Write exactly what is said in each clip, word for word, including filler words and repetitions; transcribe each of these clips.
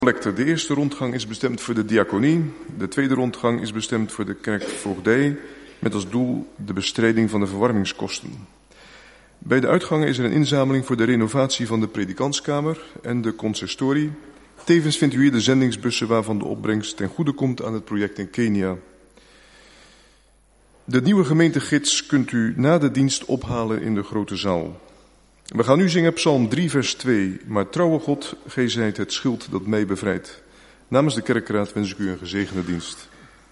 De eerste rondgang is bestemd voor de diaconie. De tweede rondgang is bestemd voor de kerkvoogdij, met als doel de bestrijding van de verwarmingskosten. Bij de uitgangen is er een inzameling voor de renovatie van de predikantskamer en de consistorie. Tevens vindt u hier de zendingsbussen waarvan de opbrengst ten goede komt aan het project in Kenia. De nieuwe gemeentegids kunt u na de dienst ophalen in de grote zaal. We gaan nu zingen Psalm drie vers twee. Maar trouwe God, gij zijt het schild dat mij bevrijdt. Namens de kerkraad wens ik u een gezegende dienst.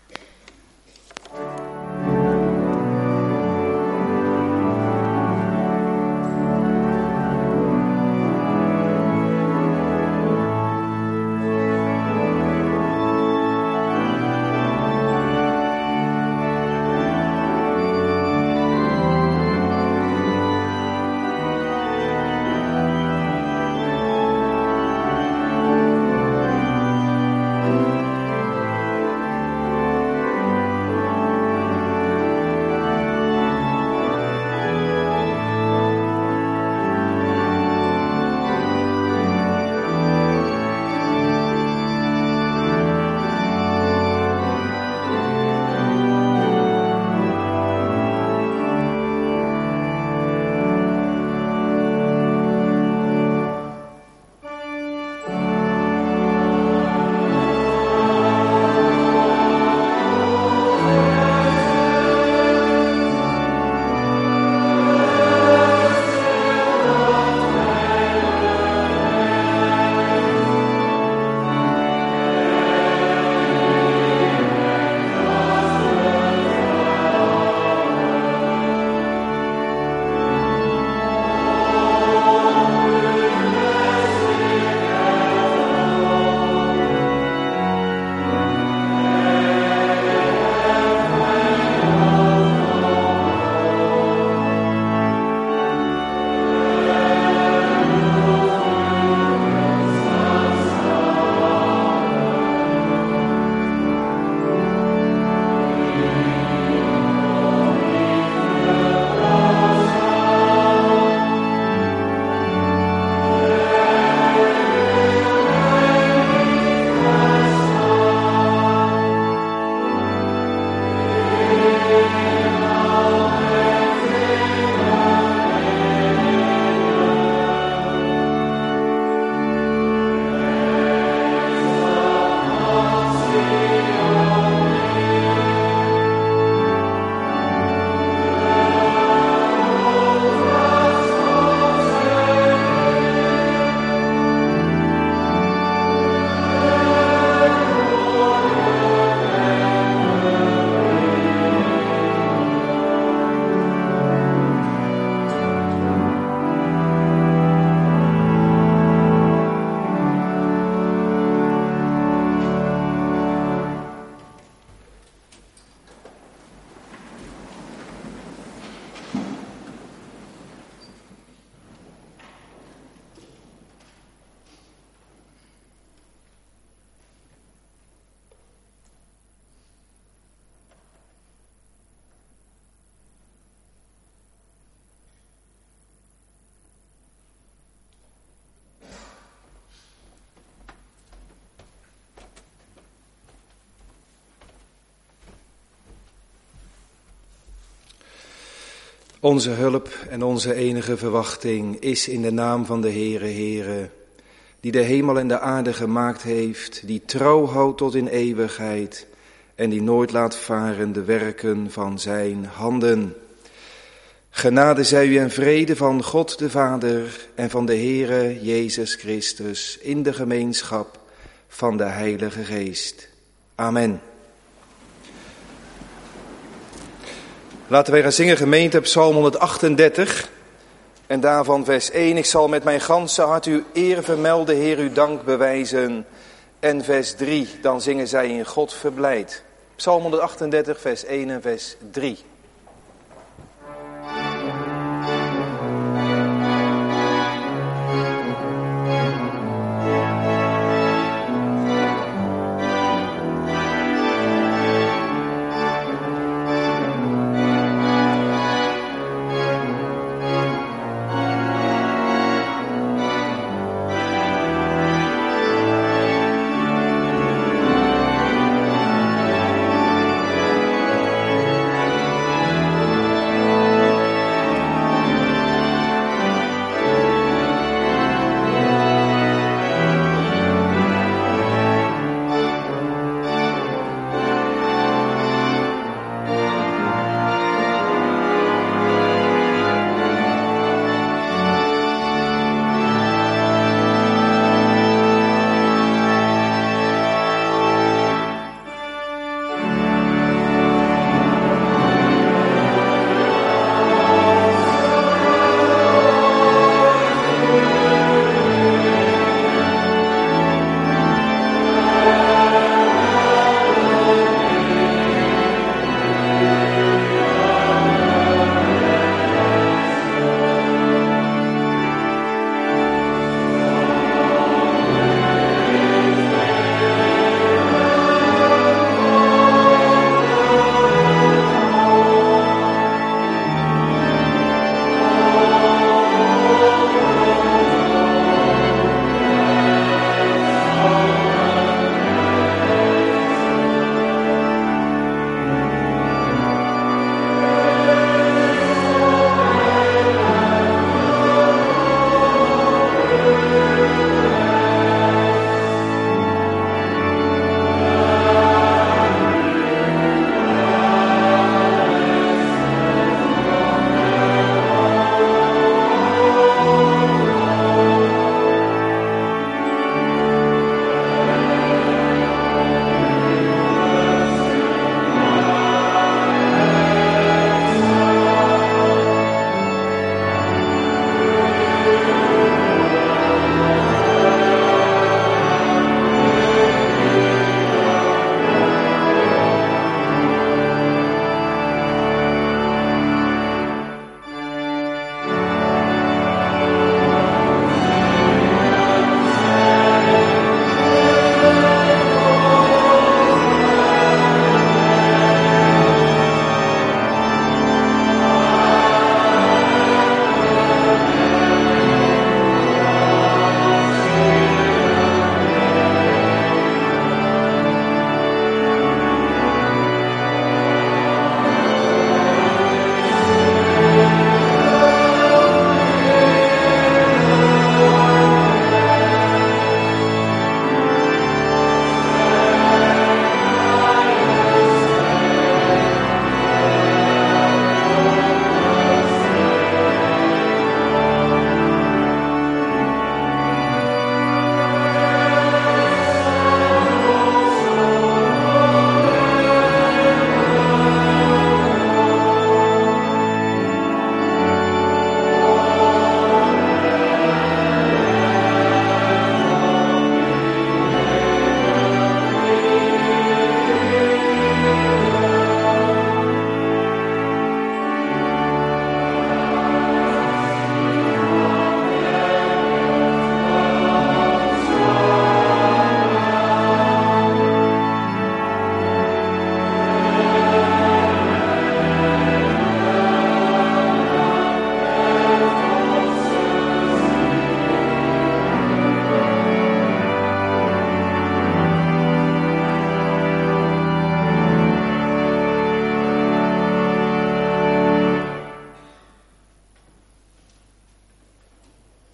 Onze hulp en onze enige verwachting is in de naam van de Heere, Heere, die de hemel en de aarde gemaakt heeft, die trouw houdt tot in eeuwigheid en die nooit laat varen de werken van zijn handen. Genade zij u en vrede van God de Vader en van de Heere Jezus Christus in de gemeenschap van de Heilige Geest. Amen. Laten wij gaan zingen, gemeente, Psalm honderdachtendertig en daarvan vers één. Ik zal met mijn ganse hart uw eer vermelden, Heer, uw dank bewijzen. En vers drie, dan zingen zij in God verblijd. Psalm honderdachtendertig, vers één en vers drie.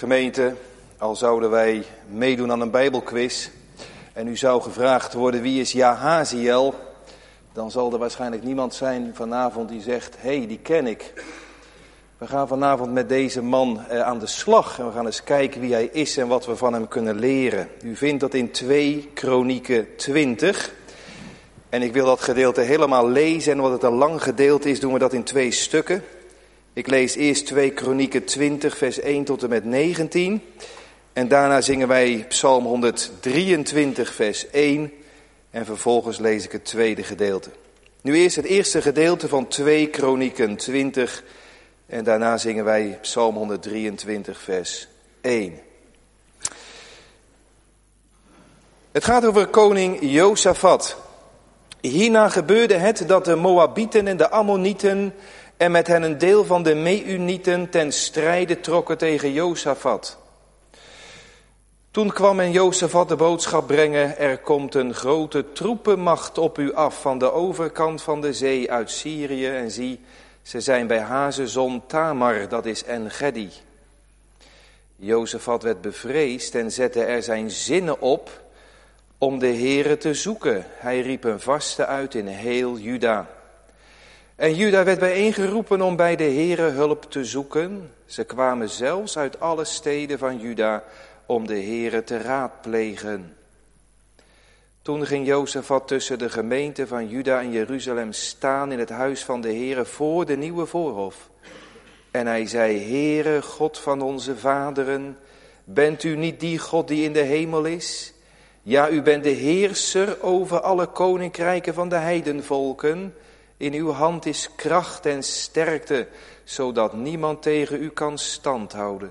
Gemeente, al zouden wij meedoen aan een Bijbelquiz en u zou gevraagd worden wie is Jahaziel, dan zal er waarschijnlijk niemand zijn vanavond die zegt, hé, hey, die ken ik. We gaan vanavond met deze man eh, aan de slag en we gaan eens kijken wie hij is en wat we van hem kunnen leren. U vindt dat in twee Kronieken twintig. En ik wil dat gedeelte helemaal lezen en omdat het een lang gedeelte is, doen we dat in twee stukken. Ik lees eerst twee Kronieken twintig, vers één tot en met negentien. En daarna zingen wij Psalm honderddrieëntwintig, vers één. En vervolgens lees ik het tweede gedeelte. Nu eerst het eerste gedeelte van twee Kronieken twintig. En daarna zingen wij Psalm honderddrieëntwintig, vers één. Het gaat over koning Josafat. Hierna gebeurde het dat de Moabieten en de Ammonieten en met hen een deel van de Meunieten ten strijde trokken tegen Josafat. Toen kwam men Josafat de boodschap brengen, er komt een grote troepenmacht op u af van de overkant van de zee uit Syrië. En zie, ze zijn bij Hazezon Tamar, dat is En-Gedi. Josafat werd bevreesd en zette er zijn zinnen op om de Heere te zoeken. Hij riep een vaste uit in heel Juda. En Juda werd bijeengeroepen om bij de Heere hulp te zoeken. Ze kwamen zelfs uit alle steden van Juda om de Heere te raadplegen. Toen ging Josafat tussen de gemeente van Juda en Jeruzalem staan in het huis van de Heere voor de nieuwe voorhof. En hij zei, Heere, God van onze vaderen, bent u niet die God die in de hemel is? Ja, u bent de heerser over alle koninkrijken van de heidenvolken. In uw hand is kracht en sterkte, zodat niemand tegen u kan standhouden.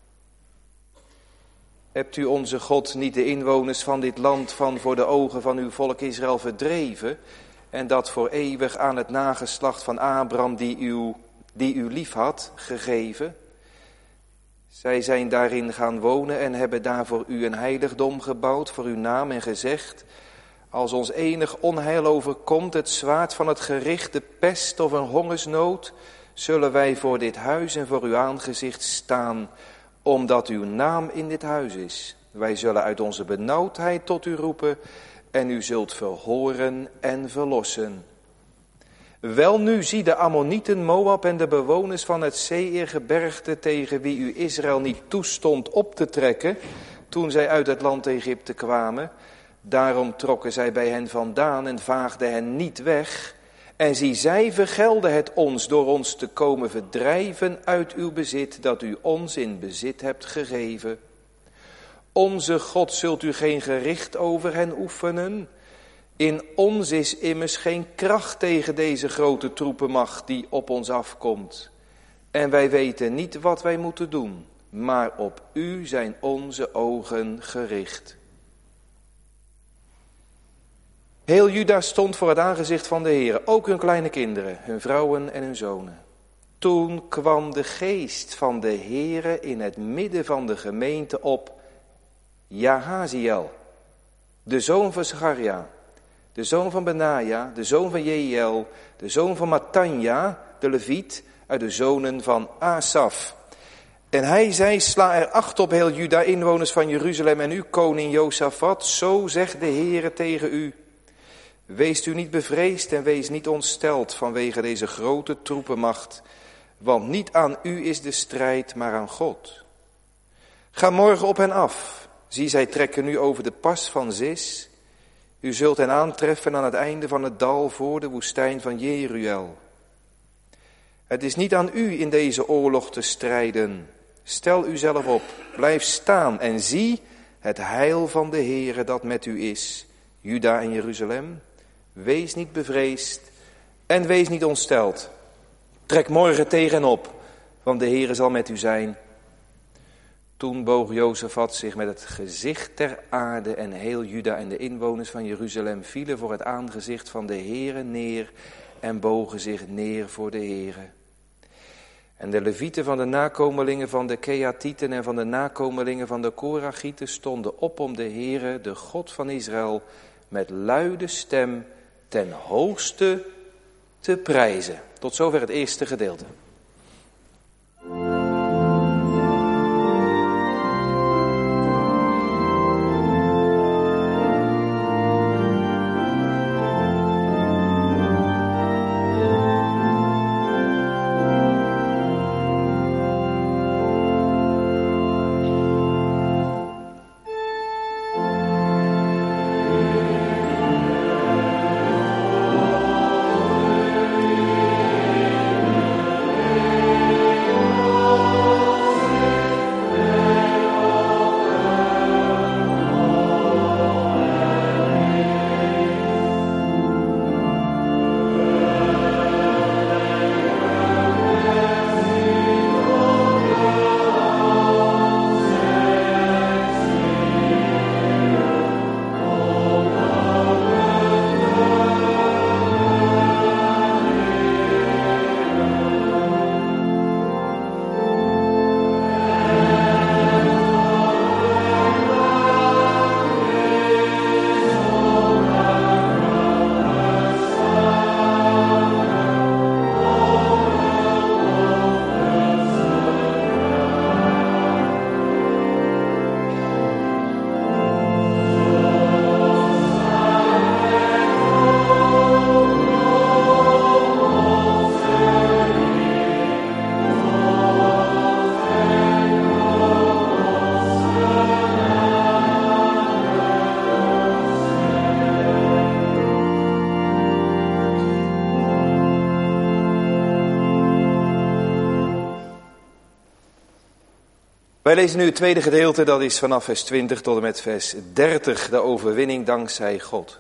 Hebt u onze God niet de inwoners van dit land van voor de ogen van uw volk Israël verdreven en dat voor eeuwig aan het nageslacht van Abraham die u, die u lief had gegeven? Zij zijn daarin gaan wonen en hebben daar voor u een heiligdom gebouwd voor uw naam en gezegd, als ons enig onheil overkomt, het zwaard van het gericht, de pest of een hongersnood, zullen wij voor dit huis en voor uw aangezicht staan, omdat uw naam in dit huis is. Wij zullen uit onze benauwdheid tot u roepen en u zult verhoren en verlossen. Wel nu, zie de Ammonieten, Moab en de bewoners van het Seirgebergte, tegen wie u Israël niet toestond op te trekken, toen zij uit het land Egypte kwamen. Daarom trokken zij bij hen vandaan en vaagden hen niet weg. En zie, zij vergelden het ons door ons te komen verdrijven uit uw bezit, dat u ons in bezit hebt gegeven. Onze God zult u geen gericht over hen oefenen. In ons is immers geen kracht tegen deze grote troepenmacht die op ons afkomt. En wij weten niet wat wij moeten doen, maar op u zijn onze ogen gericht. Heel Juda stond voor het aangezicht van de Heere, ook hun kleine kinderen, hun vrouwen en hun zonen. Toen kwam de geest van de Heere in het midden van de gemeente op Jahaziel, de zoon van Zacharia, de zoon van Benaja, de zoon van Jeiel, de zoon van Mattanja, de leviet, uit de zonen van Asaf. En hij zei, sla er acht op heel Juda, inwoners van Jeruzalem en u, koning Josafat, zo zegt de Heere tegen u. Wees u niet bevreesd en wees niet ontsteld vanwege deze grote troepenmacht, want niet aan u is de strijd, maar aan God. Ga morgen op hen af. Zie, zij trekken nu over de pas van Zis. U zult hen aantreffen aan het einde van het dal voor de woestijn van Jeruel. Het is niet aan u in deze oorlog te strijden. Stel u zelf op, blijf staan en zie het heil van de Heere dat met u is, Juda en Jeruzalem. Wees niet bevreesd en wees niet ontsteld. Trek morgen tegen hen op, want de Heere zal met u zijn. Toen boog Josafat zich met het gezicht ter aarde en heel Juda en de inwoners van Jeruzalem vielen voor het aangezicht van de Heere neer en bogen zich neer voor de Heere. En de levieten van de nakomelingen van de Keatieten en van de nakomelingen van de Korachieten stonden op om de Heere, de God van Israël, met luide stem ten hoogste te prijzen. Tot zover het eerste gedeelte. Wij lezen nu het tweede gedeelte, dat is vanaf vers twintig tot en met vers dertig, de overwinning dankzij God.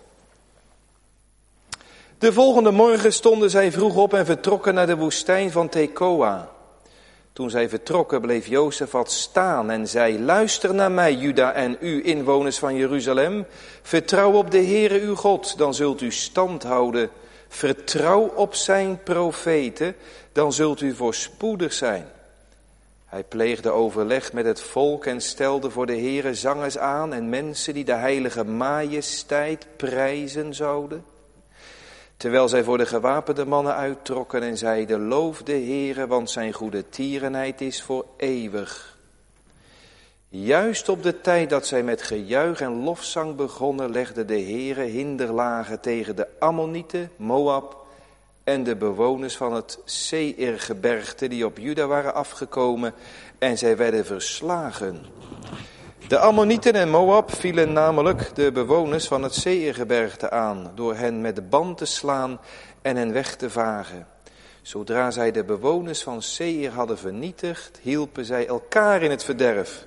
De volgende morgen stonden zij vroeg op en vertrokken naar de woestijn van Tekoa. Toen zij vertrokken bleef Jozefat staan en zei, luister naar mij, Juda en u inwoners van Jeruzalem. Vertrouw op de Heere uw God, dan zult u stand houden. Vertrouw op zijn profeten, dan zult u voorspoedig zijn. Hij pleegde overleg met het volk en stelde voor de Heere zangers aan en mensen die de heilige majesteit prijzen zouden. Terwijl zij voor de gewapende mannen uittrokken en zeiden, loof de Heere, want zijn goede tierenheid is voor eeuwig. Juist op de tijd dat zij met gejuich en lofzang begonnen, legde de Heere hinderlagen tegen de Ammonieten, Moab en de bewoners van het Seirgebergte die op Juda waren afgekomen en zij werden verslagen. De Ammonieten en Moab vielen namelijk de bewoners van het Seirgebergte aan, door hen met de band te slaan en hen weg te vagen. Zodra zij de bewoners van Seir hadden vernietigd, hielpen zij elkaar in het verderf.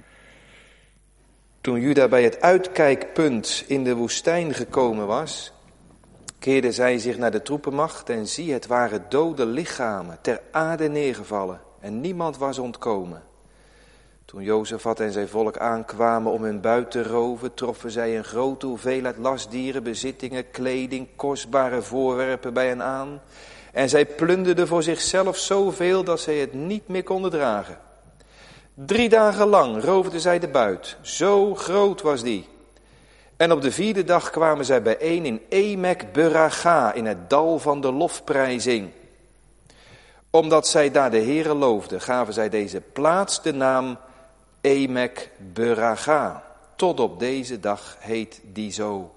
Toen Juda bij het uitkijkpunt in de woestijn gekomen was, keerden zij zich naar de troepenmacht en zie, het waren dode lichamen ter aarde neergevallen en niemand was ontkomen. Toen Jozefat en zijn volk aankwamen om hun buit te roven, troffen zij een grote hoeveelheid lastdieren, bezittingen, kleding, kostbare voorwerpen bij hen aan. En zij plunderden voor zichzelf zoveel dat zij het niet meer konden dragen. Drie dagen lang roofden zij de buit, zo groot was die. En op de vierde dag kwamen zij bijeen in Emek Beraga, in het dal van de lofprijzing. Omdat zij daar de Heere loofden, gaven zij deze plaats de naam Emek Beraga. Tot op deze dag heet die zo.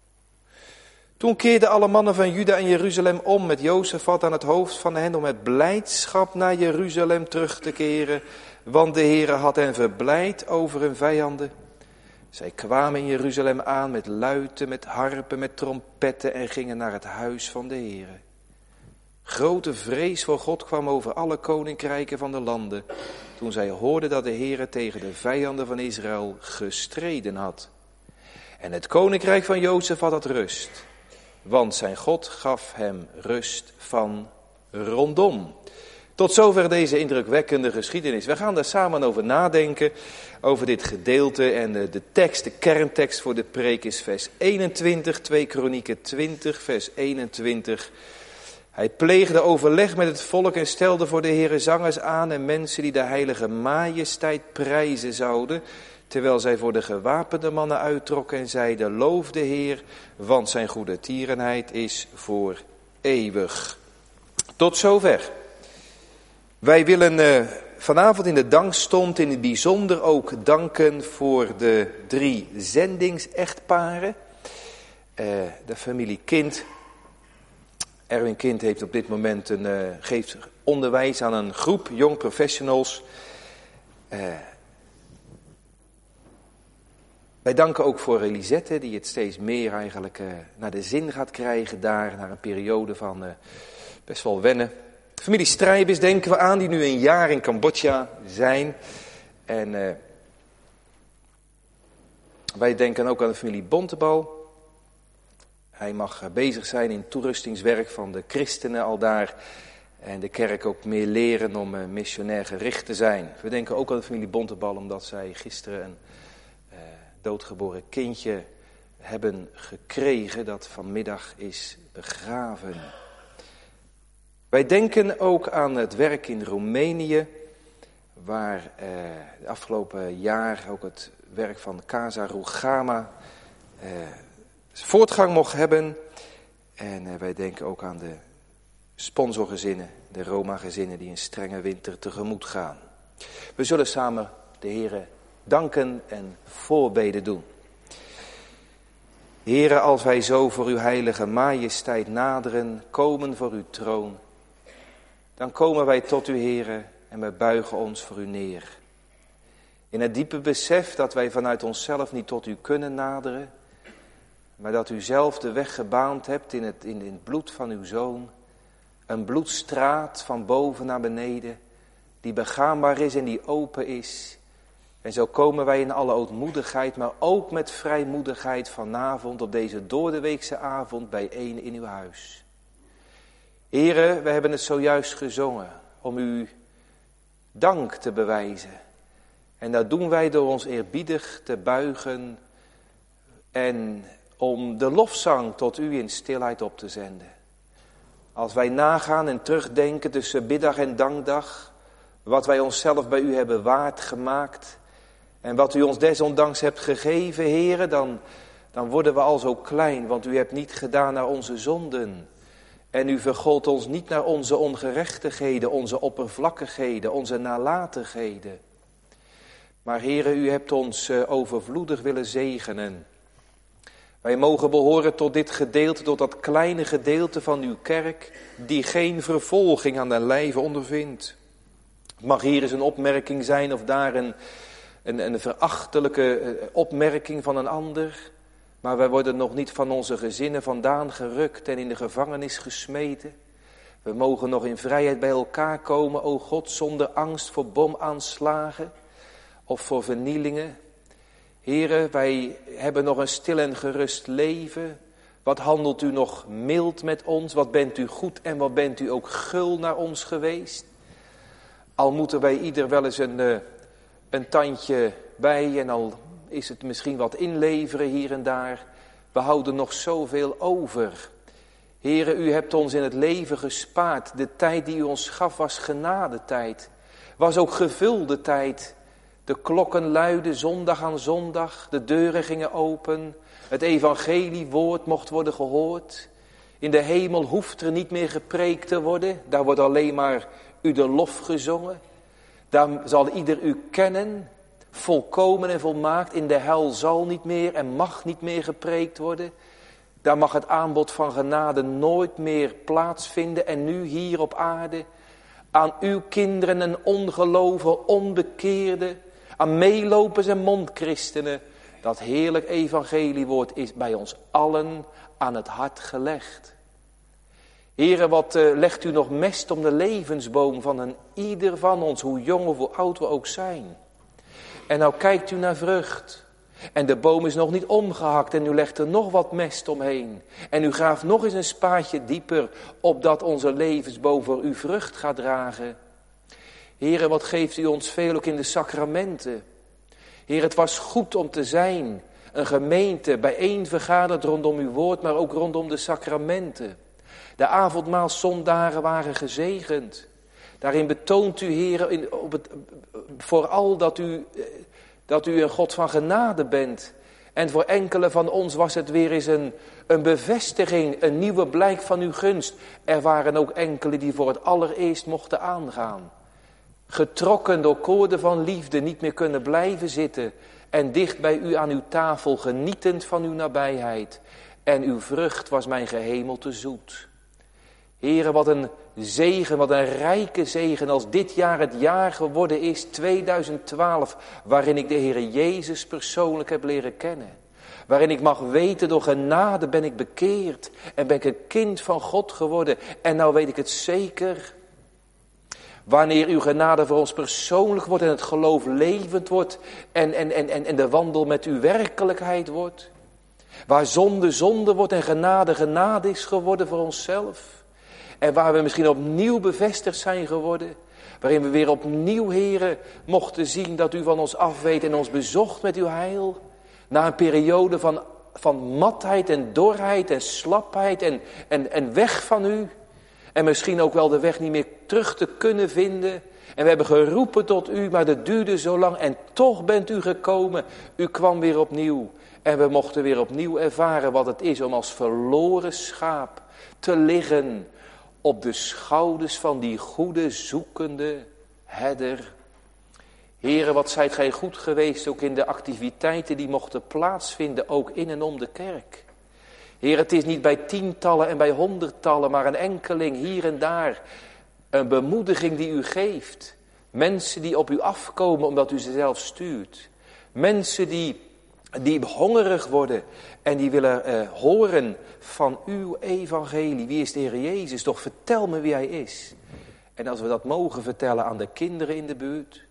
Toen keerden alle mannen van Juda en Jeruzalem om met Jozefat aan het hoofd van hen om met blijdschap naar Jeruzalem terug te keren, want de Heere had hen verblijd over hun vijanden. Zij kwamen in Jeruzalem aan met luiten, met harpen, met trompetten en gingen naar het huis van de Heere. Grote vrees voor God kwam over alle koninkrijken van de landen, toen zij hoorden dat de Heere tegen de vijanden van Israël gestreden had. En het koninkrijk van Jozefat had rust, want zijn God gaf hem rust van rondom. Tot zover deze indrukwekkende geschiedenis. We gaan daar samen over nadenken, over dit gedeelte. En de, de tekst, de kerntekst voor de preek is vers eenentwintig, twee Kronieken twintig, vers eenentwintig. Hij pleegde overleg met het volk en stelde voor de Heere zangers aan en mensen die de heilige majesteit prijzen zouden, terwijl zij voor de gewapende mannen uittrokken en zeiden, loof de Heer, want zijn goede tierenheid is voor eeuwig. Tot zover. Wij willen uh, vanavond in de dankstond in het bijzonder ook danken voor de drie zendingsechtparen. Uh, de familie Kind. Erwin Kind heeft op dit moment een, uh, geeft onderwijs aan een groep young professionals. Uh, wij danken ook voor Elisette, die het steeds meer eigenlijk uh, naar de zin gaat krijgen daar, naar een periode van uh, best wel wennen. Familie Strijbis denken we aan, die nu een jaar in Cambodja zijn. En uh, wij denken ook aan de familie Bontebal. Hij mag uh, bezig zijn in toerustingswerk van de christenen al daar. En de kerk ook meer leren om uh, missionair gericht te zijn. We denken ook aan de familie Bontebal, omdat zij gisteren een uh, doodgeboren kindje hebben gekregen dat vanmiddag is begraven. Wij denken ook aan het werk in Roemenië, waar eh, de afgelopen jaar ook het werk van Casa Rugama eh, voortgang mocht hebben. En eh, wij denken ook aan de sponsorgezinnen, de Roma-gezinnen die een strenge winter tegemoet gaan. We zullen samen de Heere danken en voorbeden doen. Heere, als wij zo voor uw heilige majesteit naderen, komen voor uw troon, dan komen wij tot u, Heere, en wij buigen ons voor u neer. In het diepe besef dat wij vanuit onszelf niet tot u kunnen naderen, maar dat u zelf de weg gebaand hebt in het, in het bloed van uw Zoon. Een bloedstraat van boven naar beneden, die begaanbaar is en die open is. En zo komen wij in alle ootmoedigheid, maar ook met vrijmoedigheid vanavond op deze doordeweekse avond bijeen in uw huis. Here, we hebben het zojuist gezongen om u dank te bewijzen. En dat doen wij door ons eerbiedig te buigen en om de lofzang tot u in stilheid op te zenden. Als wij nagaan en terugdenken tussen biddag en dankdag, wat wij onszelf bij u hebben waard gemaakt en wat u ons desondanks hebt gegeven, Heere, dan, dan worden we al zo klein, want u hebt niet gedaan naar onze zonden. En u vergolt ons niet naar onze ongerechtigheden, onze oppervlakkigheden, onze nalatigheden. Maar Heere, u hebt ons overvloedig willen zegenen. Wij mogen behoren tot dit gedeelte, tot dat kleine gedeelte van uw kerk, die geen vervolging aan den lijve ondervindt. Het mag hier eens een opmerking zijn of daar een, een, een verachtelijke opmerking van een ander. Maar wij worden nog niet van onze gezinnen vandaan gerukt en in de gevangenis gesmeten. We mogen nog in vrijheid bij elkaar komen, o God, zonder angst voor bomaanslagen of voor vernielingen. Heren, wij hebben nog een stil en gerust leven. Wat handelt u nog mild met ons? Wat bent u goed en wat bent u ook gul naar ons geweest? Al moeten wij ieder wel eens een, een tandje bij en al is het misschien wat inleveren hier en daar. We houden nog zoveel over. Heren, u hebt ons in het leven gespaard. De tijd die u ons gaf was genadetijd. Was ook gevulde tijd. De klokken luidden zondag aan zondag. De deuren gingen open. Het evangeliewoord mocht worden gehoord. In de hemel hoeft er niet meer gepreekt te worden. Daar wordt alleen maar u de lof gezongen. Daar zal ieder u kennen. Volkomen en volmaakt. In de hel zal niet meer en mag niet meer gepreekt worden. Daar mag het aanbod van genade nooit meer plaatsvinden. En nu hier op aarde. Aan uw kinderen en ongelovigen, onbekeerden. Aan meelopers en mondchristenen. Dat heerlijk evangeliewoord is bij ons allen aan het hart gelegd. Here, wat uh, legt u nog mest om de levensboom van een ieder van ons, hoe jong of hoe oud we ook zijn. En nou kijkt u naar vrucht. En de boom is nog niet omgehakt en u legt er nog wat mest omheen. En u graaft nog eens een spaatje dieper, opdat onze levensboom voor u vrucht gaat dragen. Here, wat geeft u ons veel ook in de sacramenten. Heer, het was goed om te zijn, een gemeente bijeen vergaderd rondom uw woord, maar ook rondom de sacramenten. De avondmaalszondagen waren gezegend. Daarin betoont u, Heer, op het, vooral dat u, dat u een God van genade bent. En voor enkele van ons was het weer eens een, een bevestiging, een nieuwe blijk van uw gunst. Er waren ook enkele die voor het allereerst mochten aangaan. Getrokken door koorden van liefde, niet meer kunnen blijven zitten. En dicht bij u aan uw tafel, genietend van uw nabijheid. En uw vrucht was mijn gehemelte zoet. Here, wat een zegen, wat een rijke zegen als dit jaar het jaar geworden is, tweeduizend twaalf, waarin ik de Heere Jezus persoonlijk heb leren kennen. Waarin ik mag weten, door genade ben ik bekeerd en ben ik een kind van God geworden. En nou weet ik het zeker. Wanneer uw genade voor ons persoonlijk wordt en het geloof levend wordt en, en, en, en de wandel met uw werkelijkheid wordt. Waar zonde zonde wordt en genade genade is geworden voor onszelf. En waar we misschien opnieuw bevestigd zijn geworden. Waarin we weer opnieuw, Heere, mochten zien dat u van ons afweet en ons bezocht met uw heil. Na een periode van, van matheid en dorheid en slapheid en, en, en weg van u. En misschien ook wel de weg niet meer terug te kunnen vinden. En we hebben geroepen tot u, maar dat duurde zo lang. En toch bent u gekomen. U kwam weer opnieuw. En we mochten weer opnieuw ervaren wat het is om als verloren schaap te liggen op de schouders van die goede, zoekende herder. Here, wat zijt gij goed geweest ook in de activiteiten die mochten plaatsvinden, ook in en om de kerk. Heer, het is niet bij tientallen en bij honderdtallen, maar een enkeling hier en daar. Een bemoediging die u geeft. Mensen die op u afkomen omdat u ze zelf stuurt. Mensen die, die hongerig worden en die willen uh, horen van uw evangelie. Wie is de Heer Jezus? Toch vertel me wie hij is. En als we dat mogen vertellen aan de kinderen in de buurt.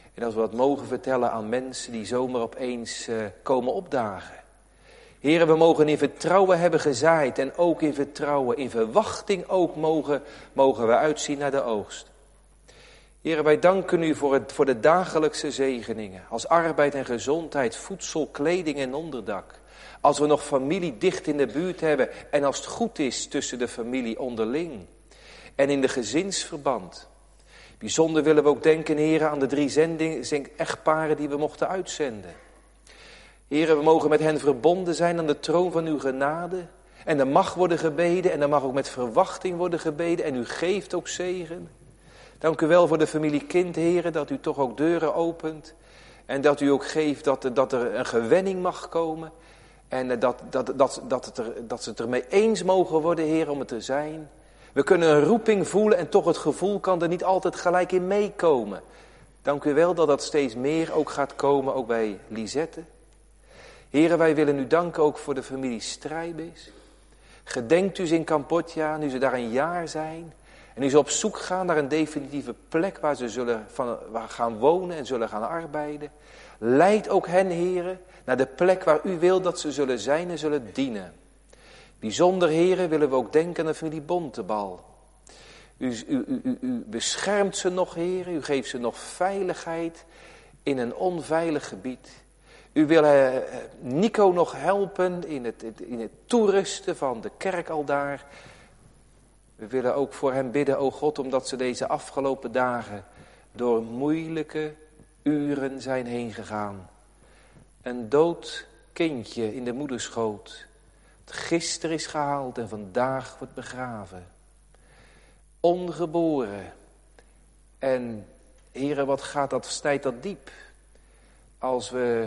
En als we wat mogen vertellen aan mensen die zomaar opeens uh, komen opdagen. Heren, we mogen in vertrouwen hebben gezaaid en ook in vertrouwen, in verwachting ook mogen, mogen we uitzien naar de oogst. Heren, wij danken u voor, het, voor de dagelijkse zegeningen, als arbeid en gezondheid, voedsel, kleding en onderdak. Als we nog familie dicht in de buurt hebben en als het goed is tussen de familie onderling en in de gezinsverband. Bijzonder willen we ook denken, heren, aan de drie zending, echtparen die we mochten uitzenden. Heren, we mogen met hen verbonden zijn aan de troon van uw genade. En er mag worden gebeden en er mag ook met verwachting worden gebeden. En u geeft ook zegen. Dank u wel voor de familie Kind, heren, dat u toch ook deuren opent. En dat u ook geeft dat er, dat er een gewenning mag komen. En dat, dat, dat, dat, het er, dat ze het ermee eens mogen worden, heren, om het te zijn. We kunnen een roeping voelen en toch het gevoel kan er niet altijd gelijk in meekomen. Dank u wel dat dat steeds meer ook gaat komen, ook bij Lisette. Heren, wij willen u danken ook voor de familie Strijbis. Gedenkt u ze in Cambodja, nu ze daar een jaar zijn. En nu ze op zoek gaan naar een definitieve plek waar ze zullen van, waar gaan wonen en zullen gaan arbeiden. Leid ook hen, heren, naar de plek waar u wilt dat ze zullen zijn en zullen dienen. Bijzonder, heren, willen we ook denken aan de familie Bontebal. U, u, u, u, u beschermt ze nog, heren, u geeft ze nog veiligheid in een onveilig gebied. U wil uh, Nico nog helpen in het, in het toerusten van de kerk al daar. We willen ook voor hem bidden, o God, omdat ze deze afgelopen dagen door moeilijke uren zijn heen gegaan. Een dood kindje in de moederschoot. Dat gisteren is gehaald en vandaag wordt begraven. Ongeboren. En heren, wat gaat dat, snijdt dat diep. Als we...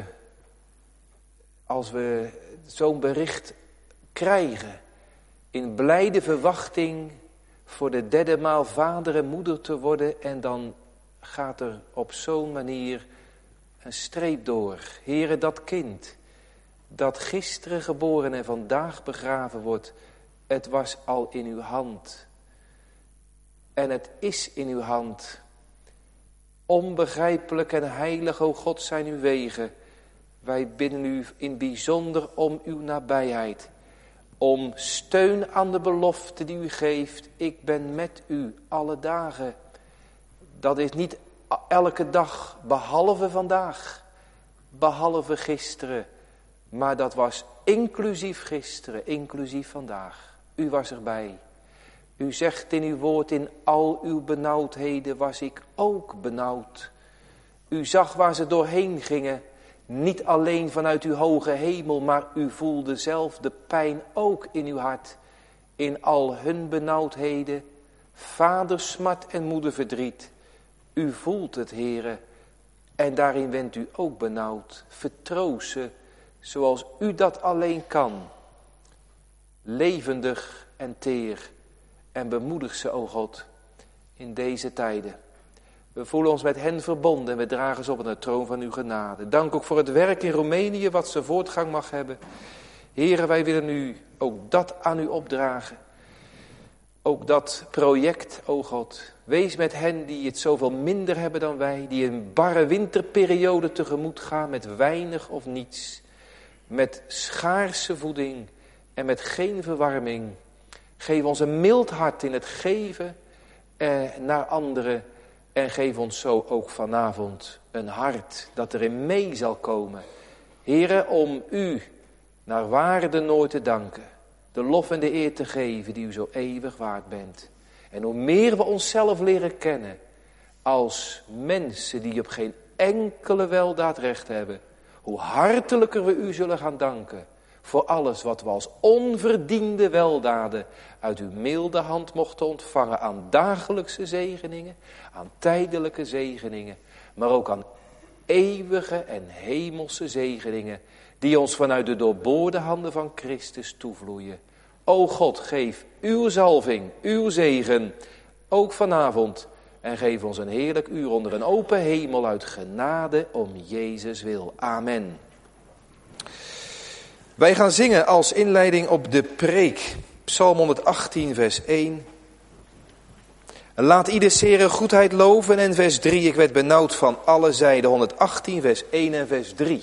Als we zo'n bericht krijgen, in blijde verwachting voor de derde maal vader en moeder te worden en dan gaat er op zo'n manier een streep door. Heren, dat kind dat gisteren geboren en vandaag begraven wordt, het was al in uw hand. En het is in uw hand. Onbegrijpelijk en heilig, o God, zijn uw wegen. Wij bidden u in bijzonder om uw nabijheid. Om steun aan de belofte die u geeft. Ik ben met u alle dagen. Dat is niet elke dag, behalve vandaag. Behalve gisteren. Maar dat was inclusief gisteren, inclusief vandaag. U was erbij. U zegt in uw woord, in al uw benauwdheden was ik ook benauwd. U zag waar ze doorheen gingen. Niet alleen vanuit uw hoge hemel, maar u voelde zelf de pijn ook in uw hart. In al hun benauwdheden, vadersmart en moederverdriet. U voelt het, Heere, en daarin bent u ook benauwd. Vertroost ze, zoals u dat alleen kan. Levendig en teer en bemoedig ze, o God, in deze tijden. We voelen ons met hen verbonden en we dragen ze op aan de troon van uw genade. Dank ook voor het werk in Roemenië wat ze voortgang mag hebben. Heren, wij willen u ook dat aan u opdragen. Ook dat project, o God. Wees met hen die het zoveel minder hebben dan wij. Die een barre winterperiode tegemoet gaan met weinig of niets. Met schaarse voeding en met geen verwarming. Geef ons een mild hart in het geven eh, naar anderen. En geef ons zo ook vanavond een hart dat erin mee zal komen. Heren, om u naar waarde nooit te danken. De lof en de eer te geven die u zo eeuwig waard bent. En hoe meer we onszelf leren kennen als mensen die op geen enkele weldaad recht hebben. Hoe hartelijker we u zullen gaan danken voor alles wat we als onverdiende weldaden uit uw milde hand mochten ontvangen aan dagelijkse zegeningen, aan tijdelijke zegeningen, maar ook aan eeuwige en hemelse zegeningen die ons vanuit de doorboorde handen van Christus toevloeien. O God, geef uw zalving, uw zegen, ook vanavond, en geef ons een heerlijk uur onder een open hemel uit genade om Jezus wil. Amen. Wij gaan zingen als inleiding op de preek, Psalm honderdachttien vers één. En laat ieder zere goedheid loven. En vers drie, ik werd benauwd van alle zijden. honderdachttien, vers één en vers drie.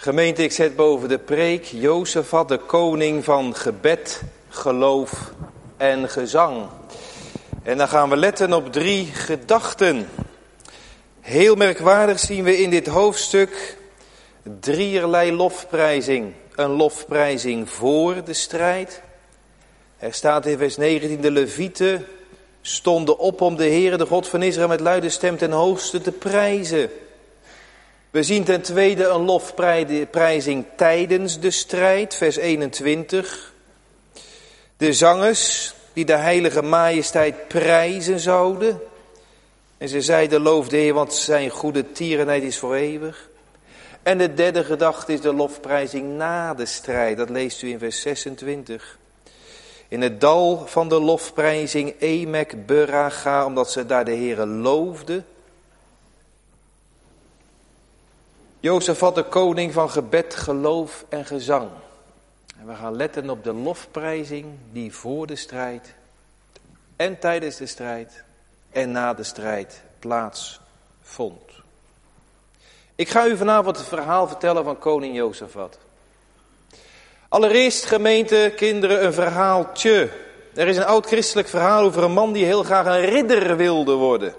Gemeente, ik zet boven de preek Jozefat, de koning van gebed, geloof en gezang. En dan gaan we letten op drie gedachten. Heel merkwaardig zien we in dit hoofdstuk drieërlei lofprijzing. Een lofprijzing voor de strijd. Er staat in vers negentien, de Levieten stonden op om de Heere, de God van Israël, met luide stem ten hoogste te prijzen. We zien ten tweede een lofprijzing tijdens de strijd, vers eenentwintig. De zangers die de heilige majesteit prijzen zouden. En ze zeiden, loof de Heer, want zijn goede tierenheid is voor eeuwig. En de derde gedachte is de lofprijzing na de strijd. Dat leest u in vers zesentwintig. In het dal van de lofprijzing Emek Beraga, omdat ze daar de Heere loofden. Jozefat, de koning van gebed, geloof en gezang. En we gaan letten op de lofprijzing die voor de strijd en tijdens de strijd en na de strijd plaatsvond. Ik ga u vanavond het verhaal vertellen van koning Jozefat. Allereerst, gemeente, kinderen, een verhaaltje. Er is een oud christelijk verhaal over een man die heel graag een ridder wilde worden.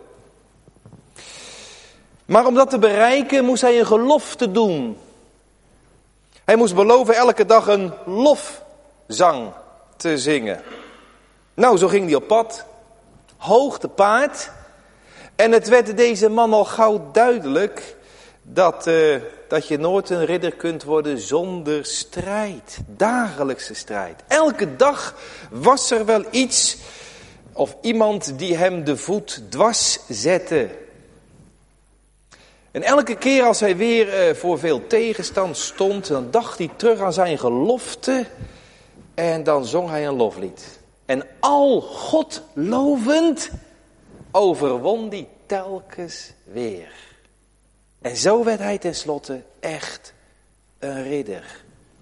Maar om dat te bereiken moest hij een gelofte doen. Hij moest beloven elke dag een lofzang te zingen. Nou, zo ging hij op pad. Hoog te paard. En het werd deze man al gauw duidelijk dat, uh, dat je nooit een ridder kunt worden zonder strijd. Dagelijkse strijd. Elke dag was er wel iets of iemand die hem de voet dwars zette. En elke keer als hij weer uh, voor veel tegenstand stond, dan dacht hij terug aan zijn gelofte en dan zong hij een loflied. En al God lovend overwon hij telkens weer. En zo werd hij tenslotte echt een ridder.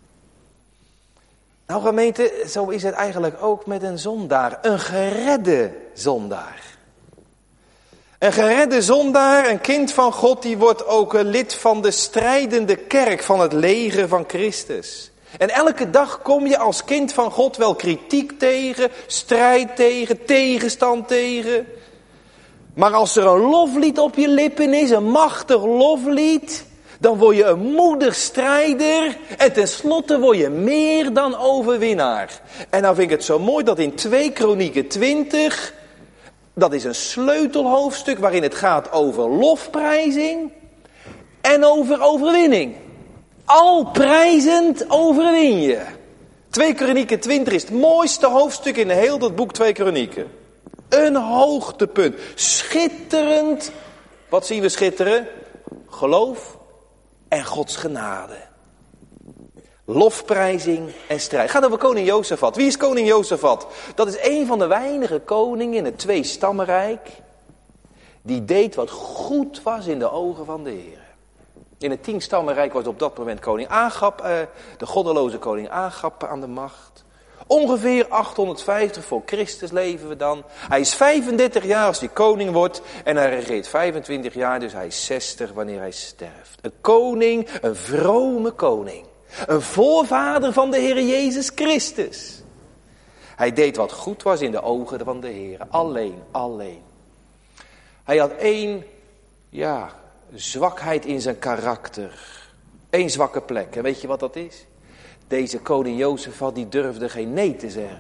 Nou gemeente, zo is het eigenlijk ook met een zondaar, een geredde zondaar. Een geredde zondaar, een kind van God, die wordt ook een lid van de strijdende kerk van het leger van Christus. En elke dag kom je als kind van God wel kritiek tegen, strijd tegen, tegenstand tegen. Maar als er een loflied op je lippen is, een machtig loflied, dan word je een moedig strijder en tenslotte word je meer dan overwinnaar. En nou vind ik het zo mooi dat in twee Kronieken twintig... dat is een sleutelhoofdstuk waarin het gaat over lofprijzing en over overwinning. Al prijzend overwin je. twee Kronieken twintig is het mooiste hoofdstuk in heel dat boek twee Kronieken. Een hoogtepunt. Schitterend. Wat zien we schitteren? Geloof en Gods genade. Lofprijzing en strijd. Het gaat over koning Jozefat. Wie is koning Jozefat? Dat is een van de weinige koningen in het twee-stammenrijk die deed wat goed was in de ogen van de Heer. In het tien-stammenrijk was op dat moment koning Agab, eh, de goddeloze koning Agab aan de macht. Ongeveer achthonderdvijftig voor Christus leven we dan. Hij is vijfendertig jaar als hij koning wordt en hij regeert vijfentwintig jaar, dus hij is zestig wanneer hij sterft. Een koning, een vrome koning. Een voorvader van de Heer Jezus Christus. Hij deed wat goed was in de ogen van de Heer. Alleen, alleen. Hij had één, ja, zwakheid in zijn karakter. Eén zwakke plek. En weet je wat dat is? Deze koning Jozefat, die durfde geen nee te zeggen.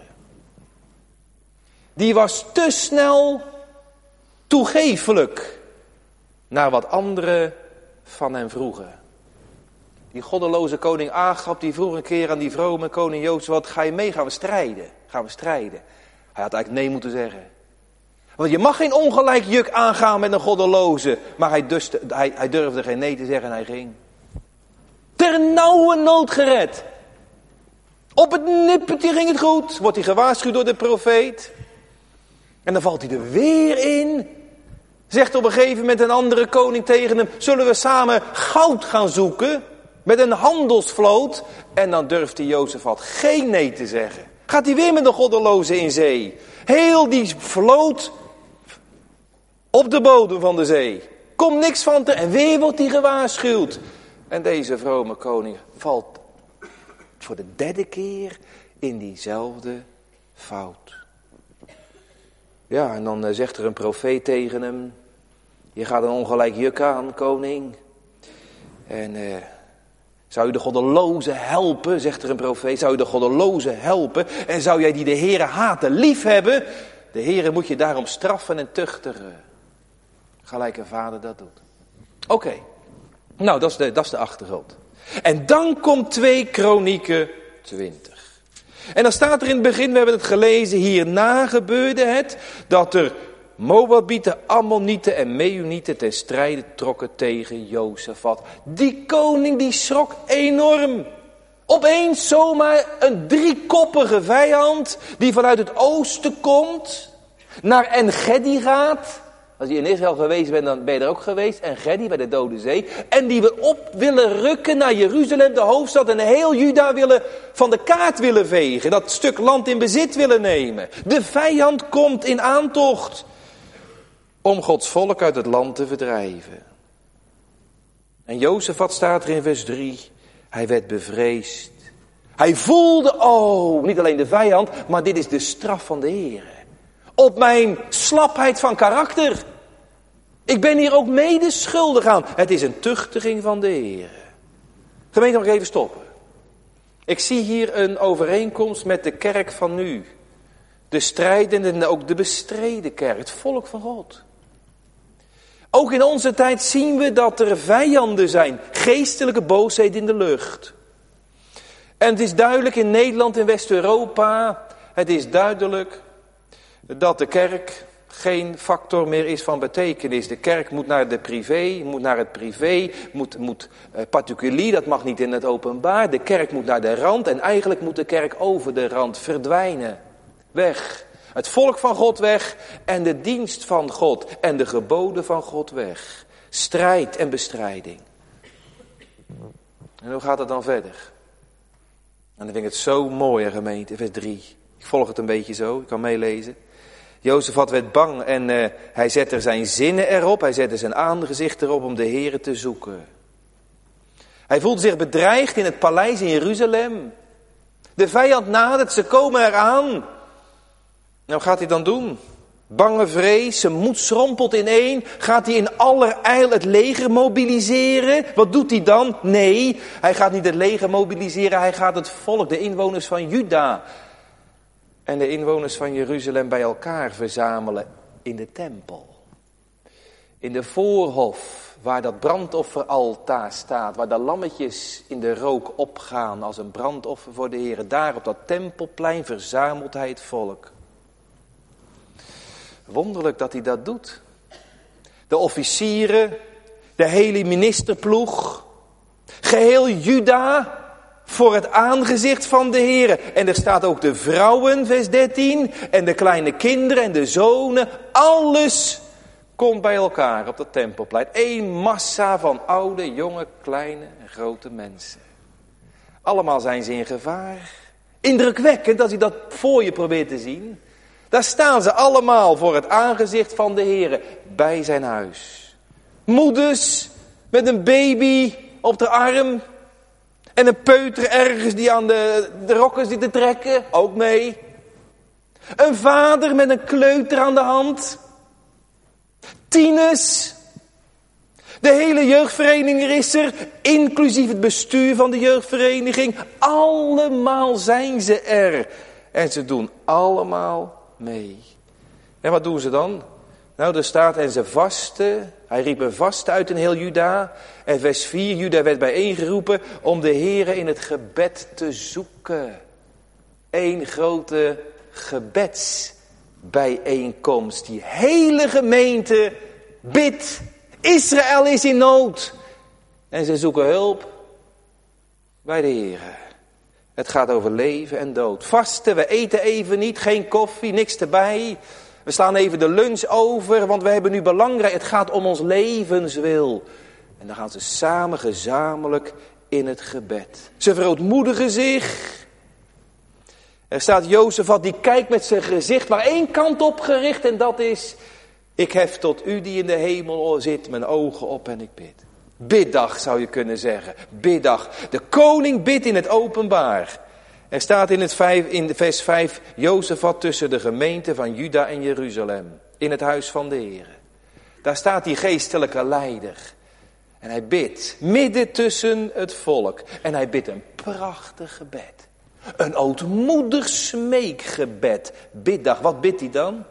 Die was te snel toegeeflijk naar wat anderen van hem vroegen. Die goddeloze koning Agab, die vroeg een keer aan die vrome koning Jozefat, ga je mee, gaan we strijden? Gaan we strijden? Hij had eigenlijk nee moeten zeggen. Want je mag geen ongelijk juk aangaan met een goddeloze. Maar hij, duste, hij, hij durfde geen nee te zeggen en hij ging. Ter nauwe nood gered. Op het nippertje ging het goed. Wordt hij gewaarschuwd door de profeet. En dan valt hij er weer in. Zegt op een gegeven moment een andere koning tegen hem, zullen we samen goud gaan zoeken? Met een handelsvloot. En dan durft die Jozefat geen nee te zeggen. Gaat hij weer met de goddeloze in zee. Heel die vloot op de bodem van de zee. Komt niks van te. En weer wordt hij gewaarschuwd. En deze vrome koning valt voor de derde keer in diezelfde fout. Ja, en dan zegt er een profeet tegen hem: je gaat een ongelijk juk aan, koning. En uh, zou u de goddeloze helpen, zegt er een profeet, zou u de goddeloze helpen en zou jij die de Heere haten lief hebben, de Heere moet je daarom straffen en tuchtigen. Gelijk een vader dat doet. Oké, okay. Nou dat is, de, dat is de achtergrond. En dan komt twee Kronieken twintig. En dan staat er in het begin, we hebben het gelezen, hierna gebeurde het dat er Moabieten, Ammonieten en Meunieten ten strijde trokken tegen Jozefat. Die koning die schrok enorm. Opeens zomaar een driekoppige vijand die vanuit het oosten komt, naar En-Gedi gaat. Als je in Israël geweest bent, dan ben je er ook geweest. En-Gedi bij de Dode Zee. En die we op willen rukken naar Jeruzalem, de hoofdstad. En heel Juda willen van de kaart willen vegen. Dat stuk land in bezit willen nemen. De vijand komt in aantocht om Gods volk uit het land te verdrijven. En Jozefat staat er in vers drie. Hij werd bevreesd. Hij voelde, oh, niet alleen de vijand, maar dit is de straf van de Heer. Op mijn slapheid van karakter. Ik ben hier ook mede schuldig aan. Het is een tuchtiging van de Heer. Gemeente, mag ik even stoppen. Ik zie hier een overeenkomst met de kerk van nu. De strijdende en ook de bestreden kerk. Het volk van God. Ook in onze tijd zien we dat er vijanden zijn. Geestelijke boosheid in de lucht. En het is duidelijk in Nederland, in West-Europa. Het is duidelijk dat de kerk geen factor meer is van betekenis. De kerk moet naar de privé, moet naar het privé, moet, moet uh, particulier, dat mag niet in het openbaar. De kerk moet naar de rand en eigenlijk moet de kerk over de rand verdwijnen. Weg. Het volk van God weg en de dienst van God en de geboden van God weg. Strijd en bestrijding. En hoe gaat het dan verder? En dan vind ik het zo mooi, gemeente, vers drie. Ik volg het een beetje zo, ik kan meelezen. Jozefat werd bang en uh, hij zette zijn zinnen erop, hij zette zijn aangezicht erop om de Heere te zoeken. Hij voelde zich bedreigd in het paleis in Jeruzalem. De vijand nadert, ze komen eraan. Nou, wat gaat hij dan doen? Bange vrees, zijn moed schrompelt ineen. Gaat hij in allerijl het leger mobiliseren? Wat doet hij dan? Nee, hij gaat niet het leger mobiliseren, hij gaat het volk, de inwoners van Juda en de inwoners van Jeruzalem bij elkaar verzamelen in de tempel. In de voorhof, waar dat brandofferaltaar staat, waar de lammetjes in de rook opgaan als een brandoffer voor de Heer. Daar op dat tempelplein verzamelt hij het volk. Wonderlijk dat hij dat doet. De officieren, de hele ministerploeg, geheel Juda voor het aangezicht van de Heer. En er staat ook de vrouwen, vers dertien, en de kleine kinderen en de zonen. Alles komt bij elkaar op dat tempelplein. Eén massa van oude, jonge, kleine en grote mensen. Allemaal zijn ze in gevaar. Indrukwekkend als je dat voor je probeert te zien. Daar staan ze allemaal voor het aangezicht van de Heer bij zijn huis. Moeders met een baby op de arm. En een peuter ergens die aan de, de rokken zit te trekken. Ook mee. Een vader met een kleuter aan de hand. Tieners. De hele jeugdvereniging is er. Inclusief het bestuur van de jeugdvereniging. Allemaal zijn ze er. En ze doen allemaal mee. En wat doen ze dan? Nou, er staat en ze vasten. Hij riep een vast uit in heel Juda. En vers vier, Juda werd bijeengeroepen om de Heere in het gebed te zoeken. Eén grote gebedsbijeenkomst. Die hele gemeente bidt. Israël is in nood. En ze zoeken hulp bij de Heere. Het gaat over leven en dood. Vasten, we eten even niet, geen koffie, niks erbij. We slaan even de lunch over, want we hebben nu belangrijk. Het gaat om ons levenswil. En dan gaan ze samen gezamenlijk in het gebed. Ze verootmoedigen zich. Er staat Jozefat, die kijkt met zijn gezicht maar één kant op gericht. En dat is, ik hef tot u die in de hemel zit mijn ogen op en ik bid. Biddag zou je kunnen zeggen. Biddag. De koning bidt in het openbaar. Er staat in, het vijf, in vers vijf, Jozefat tussen de gemeente van Juda en Jeruzalem. In het huis van de Heer. Daar staat die geestelijke leider. En hij bidt midden tussen het volk. En hij bidt een prachtig gebed. Een ootmoedig smeekgebed. Biddag. Wat bidt hij dan?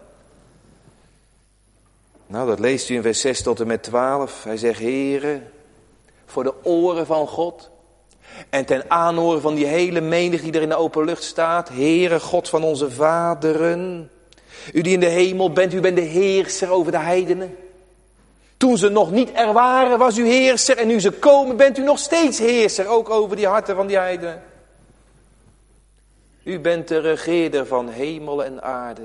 Nou, dat leest u in vers zes tot en met twaalf. Hij zegt, Heere, voor de oren van God. En ten aanhoren van die hele menigte die er in de open lucht staat. Heere, God van onze vaderen. U die in de hemel bent, u bent de heerser over de heidenen. Toen ze nog niet er waren, was u heerser. En nu ze komen, bent u nog steeds heerser. Ook over die harten van die heidenen. U bent de regeerder van hemel en aarde.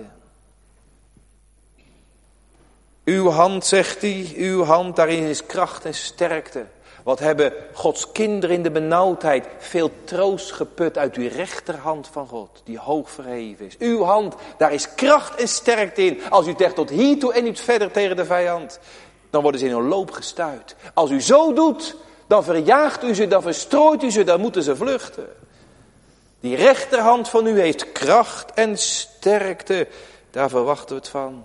Uw hand, zegt hij, uw hand, daarin is kracht en sterkte. Wat hebben Gods kinderen in de benauwdheid veel troost geput uit uw rechterhand van God, die hoog verheven is. Uw hand, daar is kracht en sterkte in. Als u zegt tot hiertoe en niet verder tegen de vijand, dan worden ze in een loop gestuit. Als u zo doet, dan verjaagt u ze, dan verstrooit u ze, dan moeten ze vluchten. Die rechterhand van u heeft kracht en sterkte, daar verwachten we het van.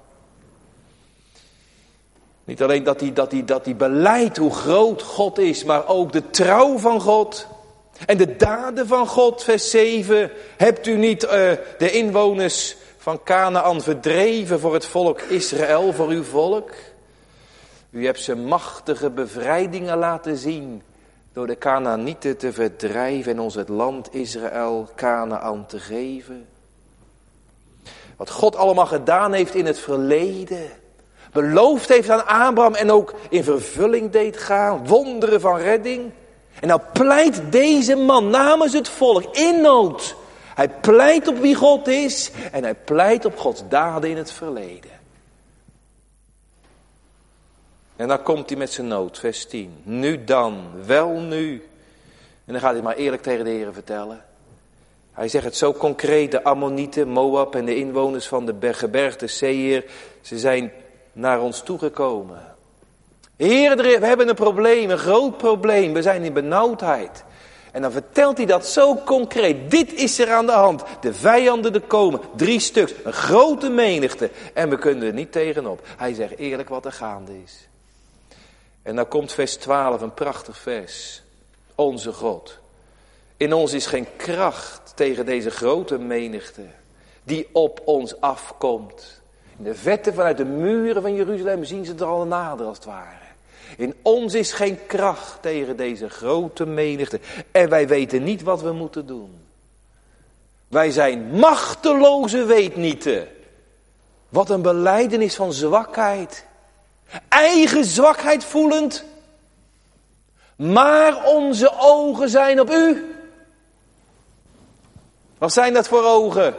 Niet alleen dat hij, dat hij, dat hij beleidt hoe groot God is, maar ook de trouw van God. En de daden van God, vers zeven. Hebt u niet uh, de inwoners van Kanaan verdreven voor het volk Israël, voor uw volk? U hebt ze machtige bevrijdingen laten zien door de Kanaanieten te verdrijven en ons het land Israël, Kanaan te geven. Wat God allemaal gedaan heeft in het verleden. Beloofd heeft aan Abraham en ook in vervulling deed gaan. Wonderen van redding. En nou pleit deze man namens het volk in nood. Hij pleit op wie God is. En hij pleit op Gods daden in het verleden. En dan komt hij met zijn nood, vers tien. Nu dan, wel nu. En dan gaat hij maar eerlijk tegen de Heer vertellen. Hij zegt het zo concreet. De Ammonieten, Moab en de inwoners van de gebergte Seir. Ze zijn naar ons toegekomen. Heer, we hebben een probleem, een groot probleem. We zijn in benauwdheid. En dan vertelt hij dat zo concreet. Dit is er aan de hand. De vijanden er komen. Drie stuks. Een grote menigte. En we kunnen er niet tegenop. Hij zegt eerlijk wat er gaande is. En dan komt vers twaalf, een prachtig vers. Onze God. In ons is geen kracht tegen deze grote menigte. Die op ons afkomt. In de vette vanuit de muren van Jeruzalem zien ze er al nader als het ware. In ons is geen kracht tegen deze grote menigte. En wij weten niet wat we moeten doen. Wij zijn machteloze weetnieten. Wat een belijdenis van zwakheid. Eigen zwakheid voelend. Maar onze ogen zijn op u. Wat zijn dat voor ogen?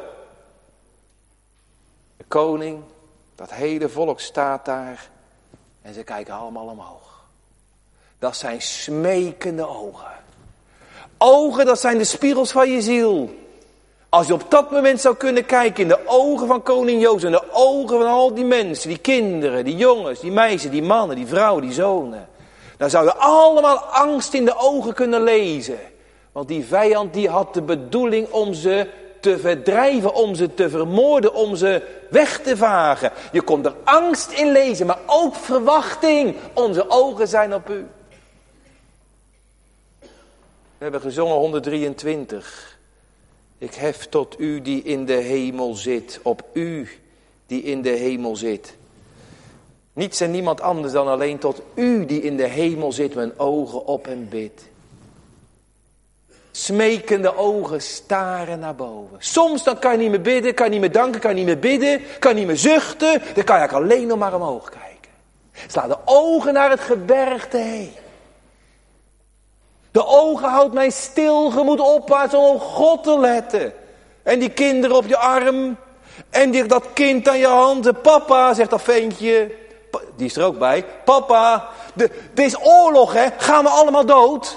De koning, dat hele volk staat daar. En ze kijken allemaal omhoog. Dat zijn smekende ogen. Ogen, dat zijn de spiegels van je ziel. Als je op dat moment zou kunnen kijken in de ogen van koning Jozef. In de ogen van al die mensen, die kinderen, die jongens, die meisjes, die mannen, die vrouwen, die zonen. Dan zou je allemaal angst in de ogen kunnen lezen. Want die vijand die had de bedoeling om ze te verdrijven, om ze te vermoorden, om ze weg te vagen. Je kon er angst in lezen, maar ook verwachting. Onze ogen zijn op u. We hebben gezongen honderddrieëntwintig. Ik hef tot u die in de hemel zit, op u die in de hemel zit. Niets en niemand anders dan alleen tot u die in de hemel zit, mijn ogen op en bid. Smekende ogen staren naar boven. Soms dan kan je niet meer bidden, kan je niet meer danken, kan je niet meer bidden, kan je niet meer zuchten. Dan kan je eigenlijk alleen nog maar omhoog kijken. Sla de ogen naar het gebergte heen. De ogen houdt mijn stil gemoed opwaarts om op God te letten. En die kinderen op je arm. En die, dat kind aan je hand. En papa, zegt dat ventje. Die is er ook bij. Papa, er is oorlog, hè. Gaan we allemaal dood?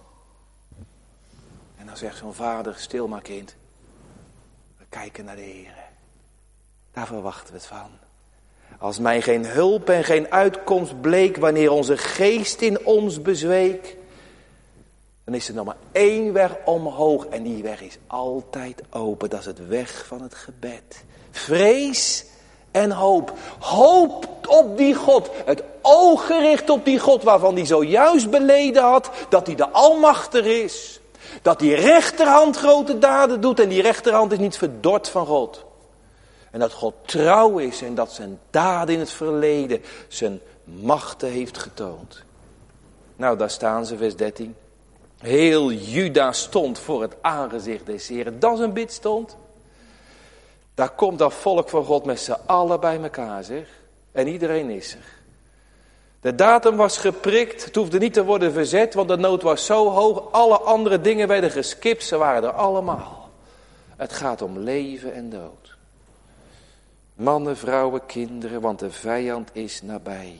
En dan zegt zo'n vader, stil maar kind. We kijken naar de Heer. Daar verwachten we het van. Als mij geen hulp en geen uitkomst bleek wanneer onze geest in ons bezweek, dan is er nog maar één weg omhoog en die weg is altijd open. Dat is het weg van het gebed. Vrees en hoop. Hoop op die God. Het oog gericht op die God waarvan hij zojuist beleden had dat hij de almachtig is. Dat die rechterhand grote daden doet en die rechterhand is niet verdord van God. En dat God trouw is en dat zijn daden in het verleden zijn machten heeft getoond. Nou, daar staan ze, vers dertien. Heel Juda stond voor het aangezicht des Heren. Dat is een bidstond. Daar komt dat volk van God met z'n allen bij elkaar, zeg. En iedereen is er. De datum was geprikt. Het hoefde niet te worden verzet, want de nood was zo hoog. Alle andere dingen werden geskipt. Ze waren er allemaal. Het gaat om leven en dood. Mannen, vrouwen, kinderen, want de vijand is nabij.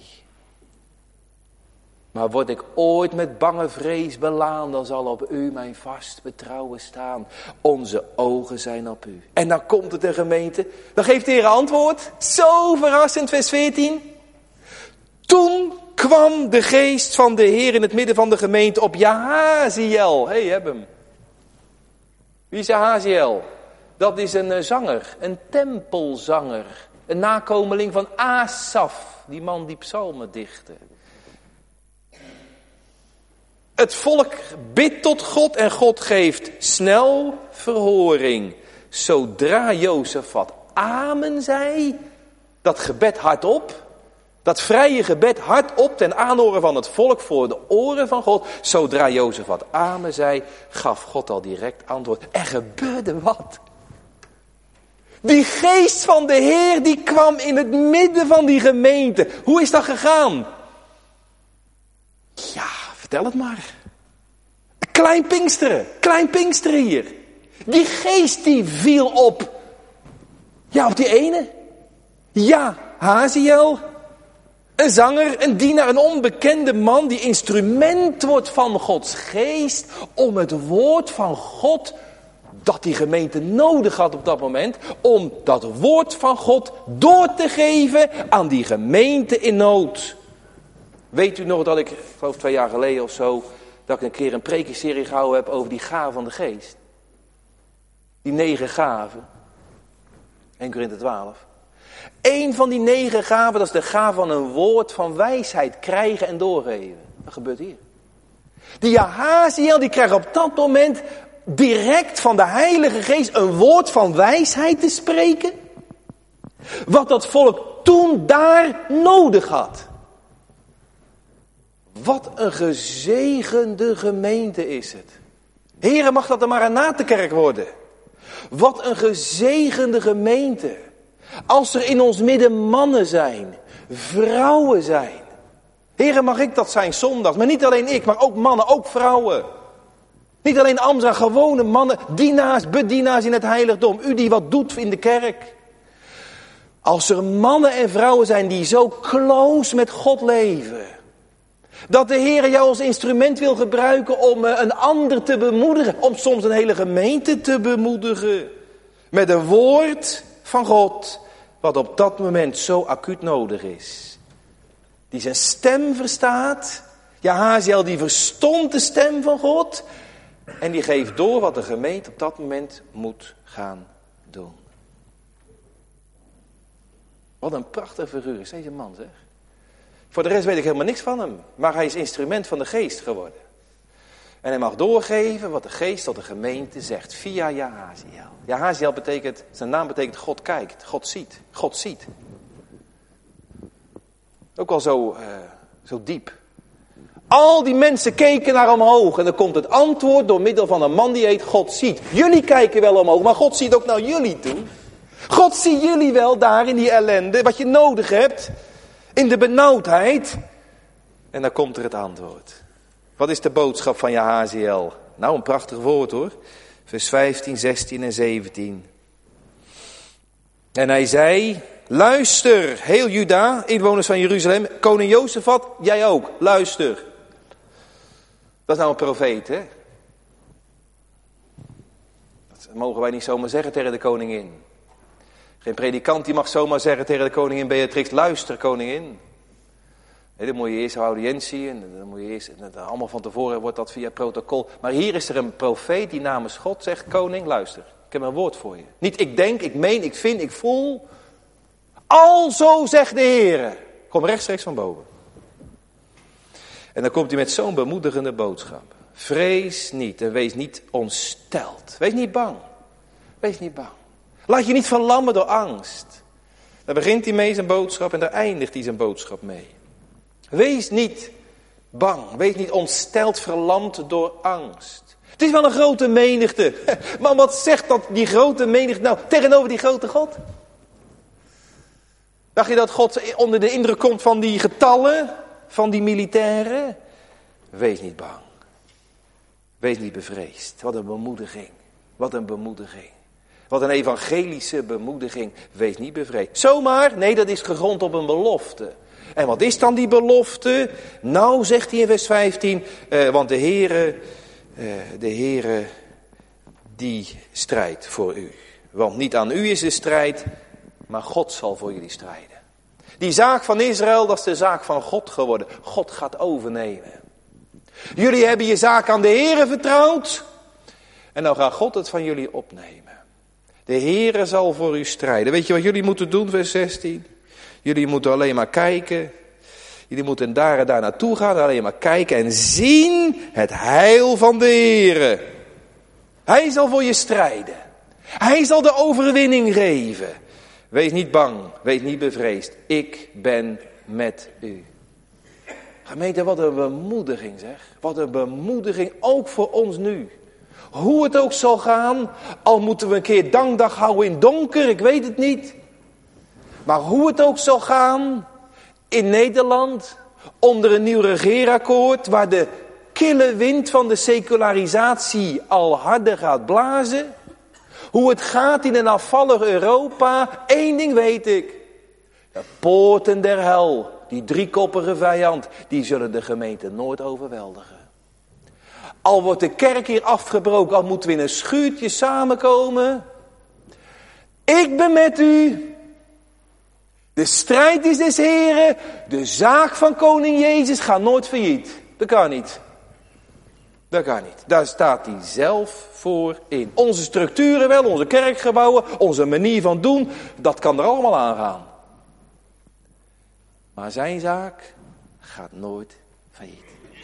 Maar word ik ooit met bange vrees belaan, dan zal op u mijn vast betrouwen staan. Onze ogen zijn op u. En dan komt het de gemeente, dan geeft de Heer antwoord. Zo verrassend, vers veertien. Toen kwam de geest van de Heer in het midden van de gemeente op Jahaziel. Hé, hey, heb hem. Wie is Jahaziel? Dat is een zanger, een tempelzanger. Een nakomeling van Asaf, die man die psalmen dichtte. Het volk bidt tot God en God geeft snel verhoring. Zodra Jozefat amen zei, dat gebed hardop, dat vrije gebed hardop ten aanhoren van het volk voor de oren van God. Zodra Jozefat amen zei, gaf God al direct antwoord. Er gebeurde wat. Die geest van de Heer die kwam in het midden van die gemeente. Hoe is dat gegaan? Ja, vertel het maar. Klein Pinksteren, klein Pinksteren hier. Die geest die viel op. Ja, op die ene. Ja, Haziel. Een zanger, een dienaar, een onbekende man die instrument wordt van Gods geest om het woord van God dat die gemeente nodig had op dat moment, om dat woord van God door te geven aan die gemeente in nood. Weet u nog dat ik, ik geloof twee jaar geleden of zo, dat ik een keer een prekenserie gehouden heb over die gaven van de geest. Die negen gaven. Eerste Korinthe twaalf. Eén van die negen gaven, dat is de gave van een woord van wijsheid krijgen en doorgeven. Dat gebeurt hier. Die Jahaziel, die krijgt op dat moment direct van de Heilige Geest een woord van wijsheid te spreken. Wat dat volk toen daar nodig had. Wat een gezegende gemeente is het. Heren, mag dat er maar een natekerk worden. Wat een gezegende gemeente. Als er in ons midden mannen zijn, vrouwen zijn. Heren, mag ik dat zijn zondags. Maar niet alleen ik, maar ook mannen, ook vrouwen. Niet alleen Amza, gewone mannen, dienaars, bedienaars in het heiligdom. U die wat doet in de kerk. Als er mannen en vrouwen zijn die zo close met God leven. Dat de Heer jou als instrument wil gebruiken om een ander te bemoedigen. Om soms een hele gemeente te bemoedigen. Met een woord van God. Wat op dat moment zo acuut nodig is. Die zijn stem verstaat. Jahaziel die verstond de stem van God. En die geeft door wat de gemeente op dat moment moet gaan doen. Wat een prachtige figuur is deze man, zeg. Voor de rest weet ik helemaal niks van hem. Maar hij is instrument van de geest geworden. En hij mag doorgeven wat de geest tot de gemeente zegt. Via Jahaziel. Jahaziel betekent, zijn naam betekent God kijkt. God ziet. God ziet. Ook al zo, uh, zo diep. Al die mensen keken naar omhoog. En dan komt het antwoord door middel van een man die heet God ziet. Jullie kijken wel omhoog, maar God ziet ook naar jullie toe. God ziet jullie wel daar in die ellende. Wat je nodig hebt. In de benauwdheid. En dan komt er het antwoord. Wat is de boodschap van Jahaziel? Nou, een prachtig woord hoor. Vers vijftien, zestien en zeventien. En hij zei, luister, heel Juda, inwoners van Jeruzalem, koning Jozefat, jij ook, luister. Dat is nou een profeet, hè? Dat mogen wij niet zomaar zeggen tegen de koningin. Geen predikant die mag zomaar zeggen tegen de koningin Beatrix, luister koningin. Nee, dan moet je eerst een audiëntie en dan moet je eerst, allemaal van tevoren wordt dat via protocol. Maar hier is er een profeet die namens God zegt, koning luister, ik heb een woord voor je. Niet ik denk, ik meen, ik vind, ik voel. Alzo zegt de Heer. Kom rechtstreeks van boven. En dan komt hij met zo'n bemoedigende boodschap. Vrees niet en wees niet ontsteld. Wees niet bang. Wees niet bang. Laat je niet verlammen door angst. Daar begint hij mee zijn boodschap en daar eindigt hij zijn boodschap mee. Wees niet bang. Wees niet ontsteld, verlamd door angst. Het is wel een grote menigte. Maar wat zegt dat die grote menigte nou tegenover die grote God? Dacht je dat God onder de indruk komt van die getallen, van die militairen? Wees niet bang. Wees niet bevreesd. Wat een bemoediging. Wat een bemoediging. Wat een evangelische bemoediging. Wees niet bevreesd. Zomaar? Nee, dat is gegrond op een belofte. En wat is dan die belofte? Nou, zegt hij in vers vijftien, eh, want de Heere, eh, de Heere, die strijdt voor u. Want niet aan u is de strijd, maar God zal voor jullie strijden. Die zaak van Israël, dat is de zaak van God geworden. God gaat overnemen. Jullie hebben je zaak aan de Heere vertrouwd. En dan gaat God het van jullie opnemen. De Heere zal voor u strijden. Weet je wat jullie moeten doen, vers zestien? Jullie moeten alleen maar kijken. Jullie moeten daar en daar naartoe gaan. Alleen maar kijken en zien het heil van de Heere. Hij zal voor je strijden. Hij zal de overwinning geven. Wees niet bang. Wees niet bevreesd. Ik ben met u. Gemeente, wat een bemoediging zeg. Wat een bemoediging ook voor ons nu. Hoe het ook zal gaan. Al moeten we een keer dankdag houden in donker. Ik weet het niet. Maar hoe het ook zal gaan. In Nederland. Onder een nieuw regeerakkoord. Waar de kille wind van de secularisatie al harder gaat blazen. Hoe het gaat in een afvallig Europa. Eén ding weet ik. De poorten der hel. Die driekoppige vijand. Die zullen de gemeente nooit overweldigen. Al wordt de kerk hier afgebroken. Al moeten we in een schuurtje samenkomen. Ik ben met u. De strijd is des Heren. De zaak van koning Jezus gaat nooit failliet. Dat kan niet. Dat kan niet. Daar staat hij zelf voor in. Onze structuren wel, onze kerkgebouwen, onze manier van doen. Dat kan er allemaal aan gaan. Maar zijn zaak gaat nooit failliet.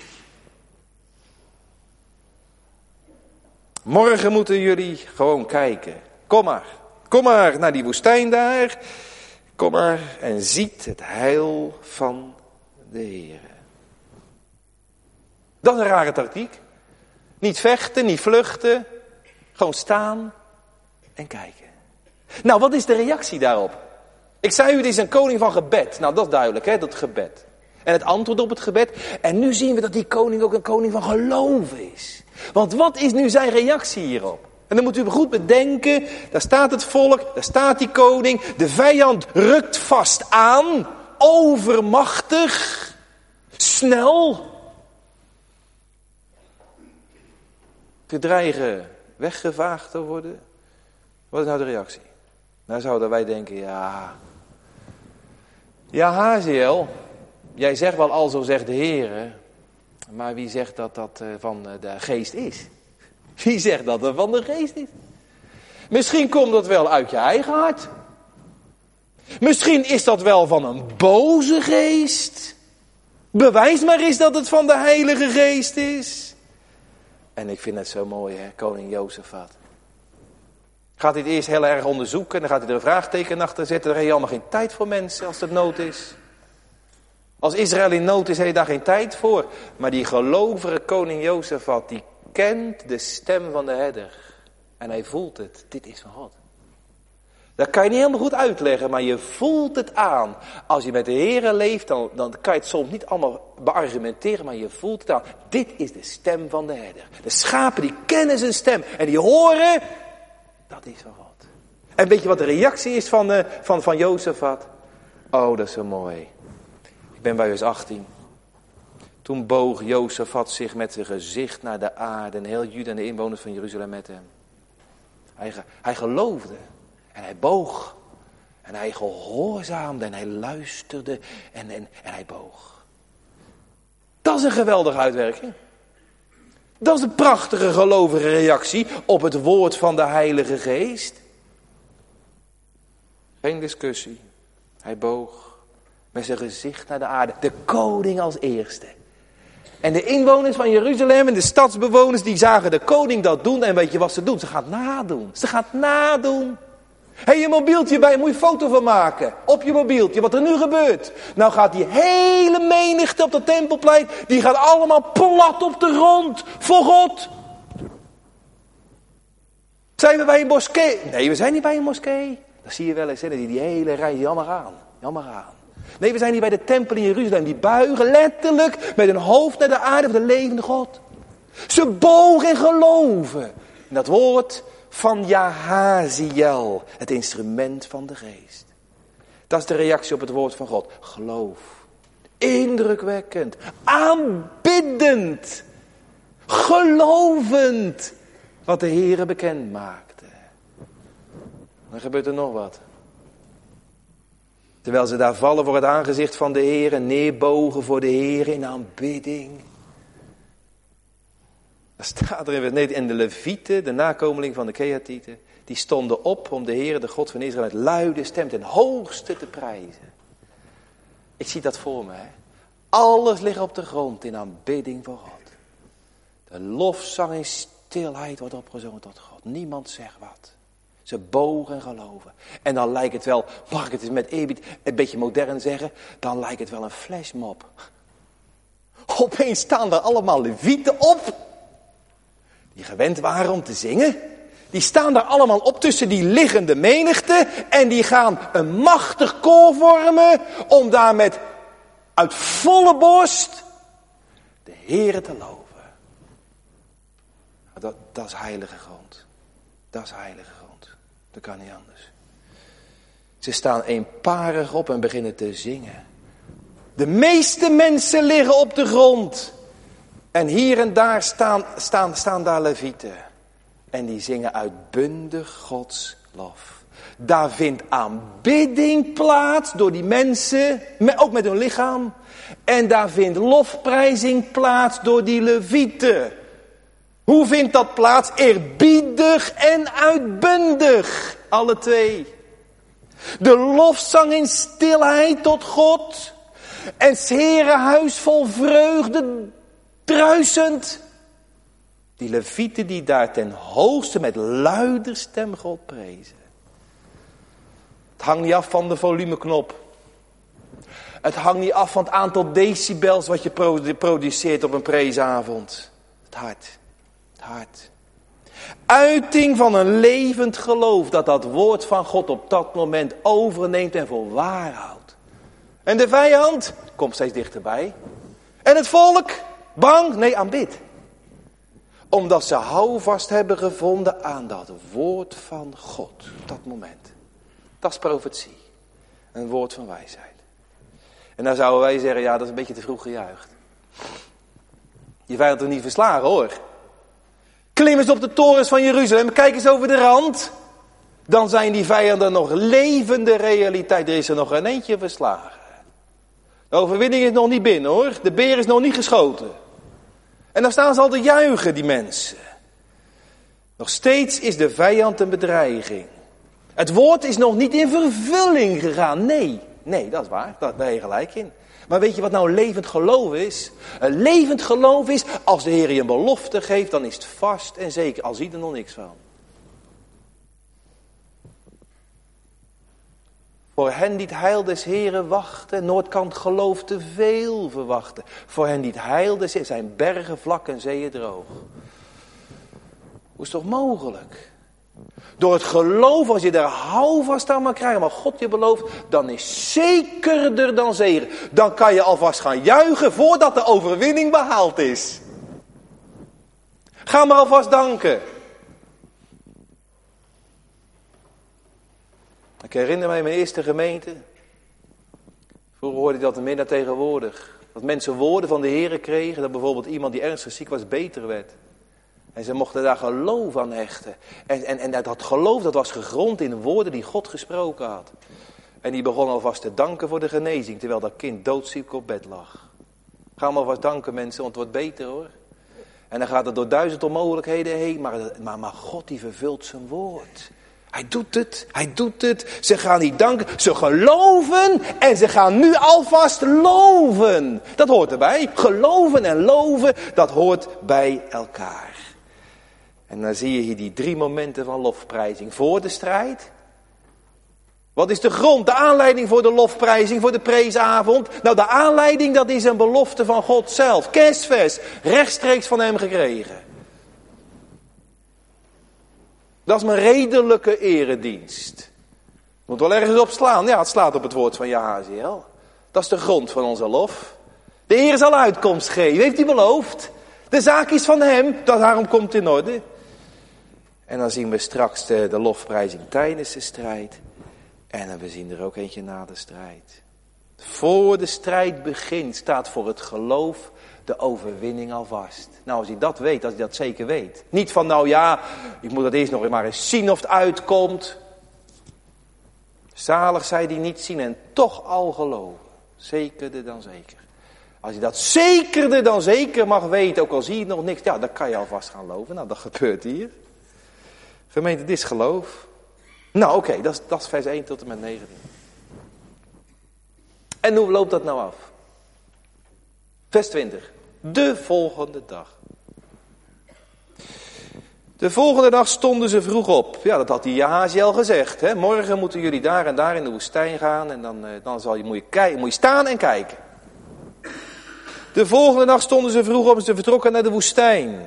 Morgen moeten jullie gewoon kijken. Kom maar. Kom maar naar die woestijn daar. Kom maar en ziet het heil van de Heer. Dat is een rare tactiek. Niet vechten, niet vluchten. Gewoon staan en kijken. Nou, wat is de reactie daarop? Ik zei u, dit is een koning van gebed. Nou, dat is duidelijk, hè, dat gebed. En het antwoord op het gebed. En nu zien we dat die koning ook een koning van geloof is. Want wat is nu zijn reactie hierop? En dan moet u goed bedenken, daar staat het volk, daar staat die koning. De vijand rukt vast aan, overmachtig, snel. Te dreigen weggevaagd te worden. Wat is nou de reactie? Nou zouden wij denken, ja... Ja, Haziel, jij zegt wel al zo zegt de Heer, maar wie zegt dat dat van de geest is? Wie zegt dat het van de geest is? Misschien komt dat wel uit je eigen hart. Misschien is dat wel van een boze geest. Bewijs maar eens dat het van de Heilige Geest is. En ik vind het zo mooi, hè, koning Jozefat. Gaat hij het eerst heel erg onderzoeken en dan gaat hij er een vraagteken achter zetten. Daar heb je allemaal geen tijd voor mensen als het nood is. Als Israël in nood is, heb je daar geen tijd voor. Maar die gelovige koning Jozefat, die kent de stem van de herder. En hij voelt het, dit is van God. Dat kan je niet helemaal goed uitleggen, maar je voelt het aan. Als je met de Heere leeft, dan, dan kan je het soms niet allemaal beargumenteren, maar je voelt het aan. Dit is de stem van de herder. De schapen die kennen zijn stem en die horen, dat is van God. En weet je wat de reactie is van, uh, van, van Jozefat? Oh, dat is zo mooi. Ik ben bij vers achttien. Toen boog Jozefat zich met zijn gezicht naar de aarde en heel Juda en de inwoners van Jeruzalem met hem. Hij, hij geloofde en hij boog En hij gehoorzaamde en hij luisterde en, en, en hij boog. Dat is een geweldige uitwerking. Dat is een prachtige gelovige reactie op het woord van de Heilige Geest. Geen discussie. Hij boog met zijn gezicht naar de aarde. De koning als eerste. En de inwoners van Jeruzalem en de stadsbewoners die zagen de koning dat doen. En weet je wat ze doen? Ze gaat nadoen. Ze gaat nadoen. Hé, hey, je mobieltje bij, moet je foto van maken. Op je mobieltje, wat er nu gebeurt. Nou gaat die hele menigte op dat tempelplein, die gaat allemaal plat op de grond. Voor God. Zijn we bij een moskee? Nee, we zijn niet bij een moskee. Dat zie je wel eens, hè, die, die hele rij, jammer aan. Jammer aan. Nee, we zijn hier bij de tempel in Jeruzalem. Die buigen letterlijk met hun hoofd naar de aarde voor de levende God. Ze bogen en geloven. En dat woord van Jahaziel, het instrument van de geest. Dat is de reactie op het woord van God. Geloof. Indrukwekkend. Aanbiddend. Gelovend. Wat de Heere bekend maakte. Dan gebeurt er nog wat. Terwijl ze daar vallen voor het aangezicht van de Heer en neerbogen voor de Heer in aanbidding. Dan staat er in vers negentien, en de Levieten, de nakomeling van de Kehathieten, die stonden op om de Heer, de God van Israël, met luide stem ten hoogste te prijzen. Ik zie dat voor me. Hè? Alles ligt op de grond in aanbidding voor God. De lofzang in stilheid wordt opgezongen tot God. Niemand zegt wat. Ze bogen en geloven. En dan lijkt het wel, mag ik het eens met eerbied een beetje modern zeggen, dan lijkt het wel een flashmob. Opeens staan er allemaal levieten op, die gewend waren om te zingen. Die staan daar allemaal op tussen die liggende menigte en die gaan een machtig koor vormen om daar met uit volle borst de Heere te loven. Dat, dat is heilige grond. Dat is heilige grond. Dat kan niet anders. Ze staan eenparig op en beginnen te zingen. De meeste mensen liggen op de grond. En hier en daar staan, staan, staan daar levieten. En die zingen uitbundig Gods lof. Daar vindt aanbidding plaats door die mensen, ook met hun lichaam. En daar vindt lofprijzing plaats door die levieten. Hoe vindt dat plaats? Eerbiedig en uitbundig. Alle twee. De lofzang in stilheid tot God. En 's Heere huis vol vreugde druisend. Die levieten die daar ten hoogste met luider stem God prezen. Het hangt niet af van de volumeknop. Het hangt niet af van het aantal decibels wat je produceert op een preesavond. Het hart. Hart. Uiting van een levend geloof dat dat woord van God op dat moment overneemt en voor waar houdt. En de vijand komt steeds dichterbij. En het volk, bang, nee, aanbidt. Omdat ze houvast hebben gevonden aan dat woord van God op dat moment. Dat is profetie. Een woord van wijsheid. En dan zouden wij zeggen, ja, dat is een beetje te vroeg gejuicht. Je vijand er niet verslagen, hoor. Klim eens op de torens van Jeruzalem, kijk eens over de rand. Dan zijn die vijanden nog levende realiteit. Er is er nog een eentje verslagen. De overwinning is nog niet binnen, hoor. De beer is nog niet geschoten. En dan staan ze al te juichen, die mensen. Nog steeds is de vijand een bedreiging. Het woord is nog niet in vervulling gegaan. Nee, nee, dat is waar. Daar ben je gelijk in. Maar weet je wat nou levend geloof is? Een levend geloof is, als de Heer je een belofte geeft, dan is het vast en zeker, al ziet er nog niks van. Voor hen die het heil des Heren wachten, nooit kan het geloof te veel verwachten. Voor hen die het heil des Heren zijn bergen vlak en zeeën droog. Hoe is het toch mogelijk? Door het geloof, als je daar houvast aan mag krijgen, maar God je belooft, dan is zekerder dan zeker. Dan kan je alvast gaan juichen voordat de overwinning behaald is. Ga maar alvast danken. Ik herinner mij mijn eerste gemeente. Vroeger hoorde ik dat meer dan tegenwoordig. Dat mensen woorden van de Heere kregen, dat bijvoorbeeld iemand die ernstig ziek was beter werd. En ze mochten daar geloof aan hechten. En, en, en dat geloof dat was gegrond in woorden die God gesproken had. En die begon alvast te danken voor de genezing, terwijl dat kind doodziek op bed lag. Ga maar alvast danken mensen, want het wordt beter hoor. En dan gaat het door duizend onmogelijkheden heen, maar, maar, maar God die vervult zijn woord. Hij doet het, hij doet het. Ze gaan niet danken, ze geloven en ze gaan nu alvast loven. Dat hoort erbij. Geloven en loven, dat hoort bij elkaar. En dan zie je hier die drie momenten van lofprijzing. Voor de strijd. Wat is de grond, de aanleiding voor de lofprijzing, voor de preesavond? Nou, de aanleiding, dat is een belofte van God zelf. Kerstvers, rechtstreeks van hem gekregen. Dat is mijn redelijke eredienst. Moet wel ergens op slaan. Ja, het slaat op het woord van Jahaziel. Dat is de grond van onze lof. De Heer zal uitkomst geven, heeft hij beloofd. De zaak is van hem, daarom komt het in orde. En dan zien we straks de, de lofprijzing tijdens de strijd. En we zien er ook eentje na de strijd. Voor de strijd begint staat voor het geloof de overwinning al vast. Nou, als hij dat weet, als hij dat zeker weet. Niet van, nou ja, ik moet dat eerst nog maar eens zien of het uitkomt. Zalig zij die niet zien en toch al geloven. Zekerder dan zeker. Als je dat zekerder dan zeker mag weten, ook al zie je nog niks, ja, dan kan je alvast gaan loven. Nou, dat gebeurt hier. Gemeente, dit is geloof. Nou, oké, okay, dat, dat is vers één tot en met negentien. En hoe loopt dat nou af? Vers twintig. De volgende dag. De volgende dag stonden ze vroeg op. Ja, dat had die Jahaziel gezegd. Hè? Morgen moeten jullie daar en daar in de woestijn gaan. En dan, dan zal je, moet, je kijk, moet je staan en kijken. De volgende dag stonden ze vroeg op en ze vertrokken naar de woestijn.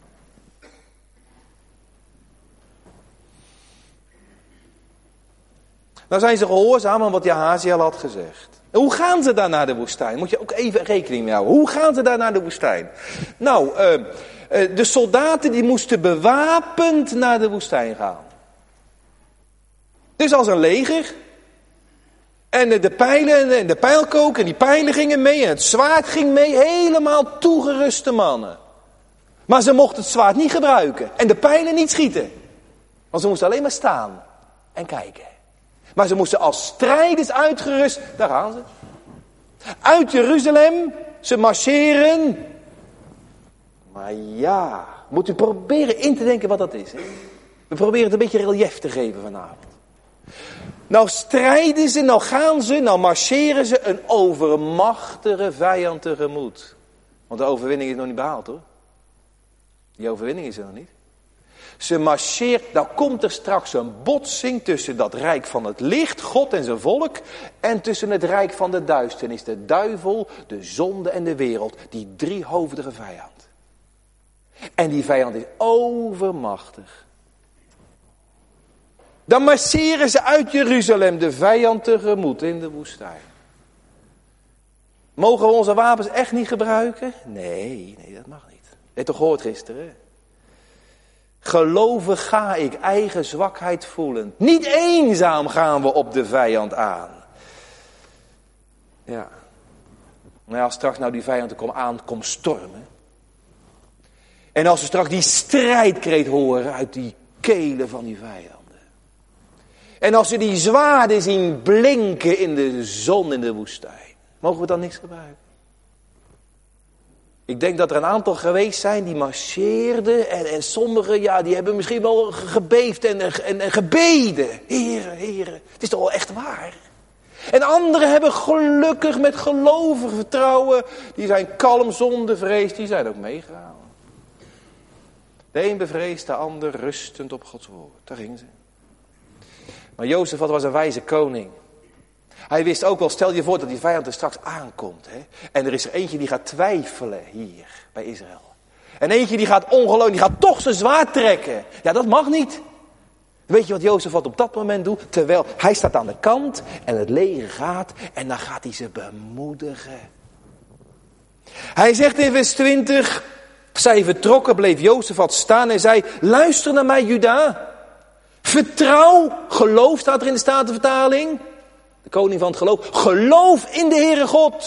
Nou zijn ze gehoorzaam aan wat Jahaziel had gezegd. En hoe gaan ze daar naar de woestijn? Moet je ook even rekening mee houden. Hoe gaan ze daar naar de woestijn? Nou, uh, uh, de soldaten die moesten bewapend naar de woestijn gaan. Dus als een leger. En uh, de pijlen en de pijlkook en die pijlen gingen mee en het zwaard ging mee. Helemaal toegeruste mannen. Maar ze mochten het zwaard niet gebruiken. En de pijlen niet schieten. Want ze moesten alleen maar staan en kijken. Maar ze moesten als strijders uitgerust, daar gaan ze. Uit Jeruzalem, ze marcheren. Maar ja, moet u proberen in te denken wat dat is. Hè? We proberen het een beetje relief te geven vanavond. Nou strijden ze, nou gaan ze, nou marcheren ze een overmachtige vijand tegemoet. Want de overwinning is nog niet behaald hoor. Die overwinning is er nog niet. Ze marcheert, nou komt er straks een botsing tussen dat rijk van het licht, God en zijn volk, en tussen het rijk van de duisternis, de duivel, de zonde en de wereld, die driehoofdige vijand. En die vijand is overmachtig. Dan marcheren ze uit Jeruzalem de vijand tegemoet in de woestijn. Mogen we onze wapens echt niet gebruiken? Nee, nee, dat mag niet. Je hebt toch gehoord gisteren? Geloven ga ik, eigen zwakheid voelen. Niet eenzaam gaan we op de vijand aan. Ja. Nou, als straks nou die vijand er komt aan, komt stormen. En als we straks die strijdkreet horen uit die kelen van die vijanden. En als we die zwaarden zien blinken in de zon in de woestijn. Mogen we dan niks gebruiken? Ik denk dat er een aantal geweest zijn die marcheerden. En, en sommigen, ja, die hebben misschien wel gebeefd en, en, en gebeden. Heren, heren, het is toch wel echt waar. En anderen hebben gelukkig met gelovig vertrouwen. Die zijn kalm zonder vrees, die zijn ook meegegaan. De een bevreesd, de ander rustend op Gods woord. Daar gingen ze. Maar Jozef was een wijze koning. Hij wist ook wel, stel je voor dat die vijand er straks aankomt. Hè? En er is er eentje die gaat twijfelen hier bij Israël. En eentje die gaat ongelooflijk, die gaat toch zijn zwaard trekken. Ja, dat mag niet. Weet je wat Jozef wat op dat moment doet? Terwijl hij staat aan de kant en het leger gaat en dan gaat hij ze bemoedigen. Hij zegt in vers twintig, zij vertrokken, bleef Jozefat staan en zei, luister naar mij Juda. Vertrouw, geloof staat er in de Statenvertaling. De koning van het geloof. Geloof in de Heere God.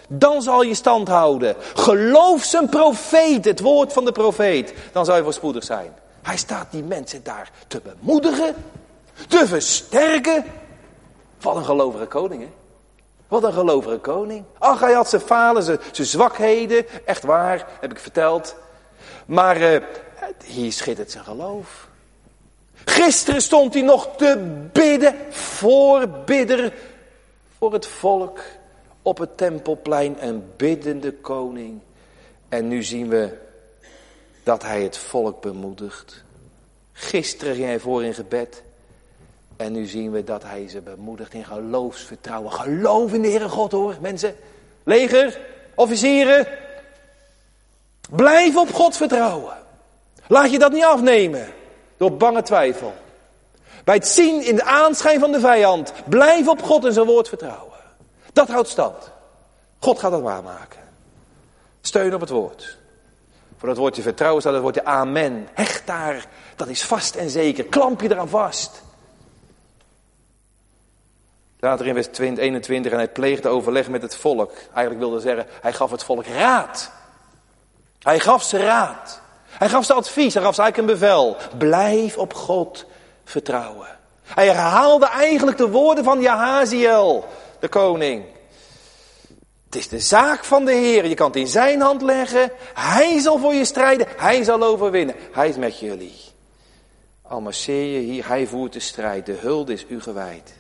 Dan zal je stand houden. Geloof zijn profeet, het woord van de profeet. Dan zal je voorspoedig zijn. Hij staat die mensen daar te bemoedigen, te versterken. Wat een gelovige koning, hè? Wat een gelovige koning. Ach, hij had zijn falen, zijn, zijn zwakheden. Echt waar, heb ik verteld. Maar uh, hier schittert zijn geloof. Gisteren stond hij nog te bidden, voorbidder voor het volk op het tempelplein, een biddende koning. En nu zien we dat hij het volk bemoedigt. Gisteren ging hij voor in gebed. En nu zien we dat hij ze bemoedigt in geloofsvertrouwen. Geloof in de Heere God, hoor, mensen. Leger, officieren. Blijf op God vertrouwen. Laat je dat niet afnemen door bange twijfel. Bij het zien in de aanschijn van de vijand. Blijf op God en zijn woord vertrouwen. Dat houdt stand. God gaat dat waarmaken. Steun op het woord. Voor dat woordje vertrouwen staat het woordje amen. Hecht daar, dat is vast en zeker. Klamp je eraan vast. Later in vers eenentwintig, en hij pleegde overleg met het volk. Eigenlijk wilde zeggen, hij gaf het volk raad. Hij gaf ze raad. Hij gaf ze advies, hij gaf ze eigenlijk een bevel. Blijf op God vertrouwen. Hij herhaalde eigenlijk de woorden van Jahaziel, de koning. Het is de zaak van de Heer, je kan het in zijn hand leggen. Hij zal voor je strijden, hij zal overwinnen. Hij is met jullie. Al marcheer je hier, hij voert de strijd. De hulde is u gewijd.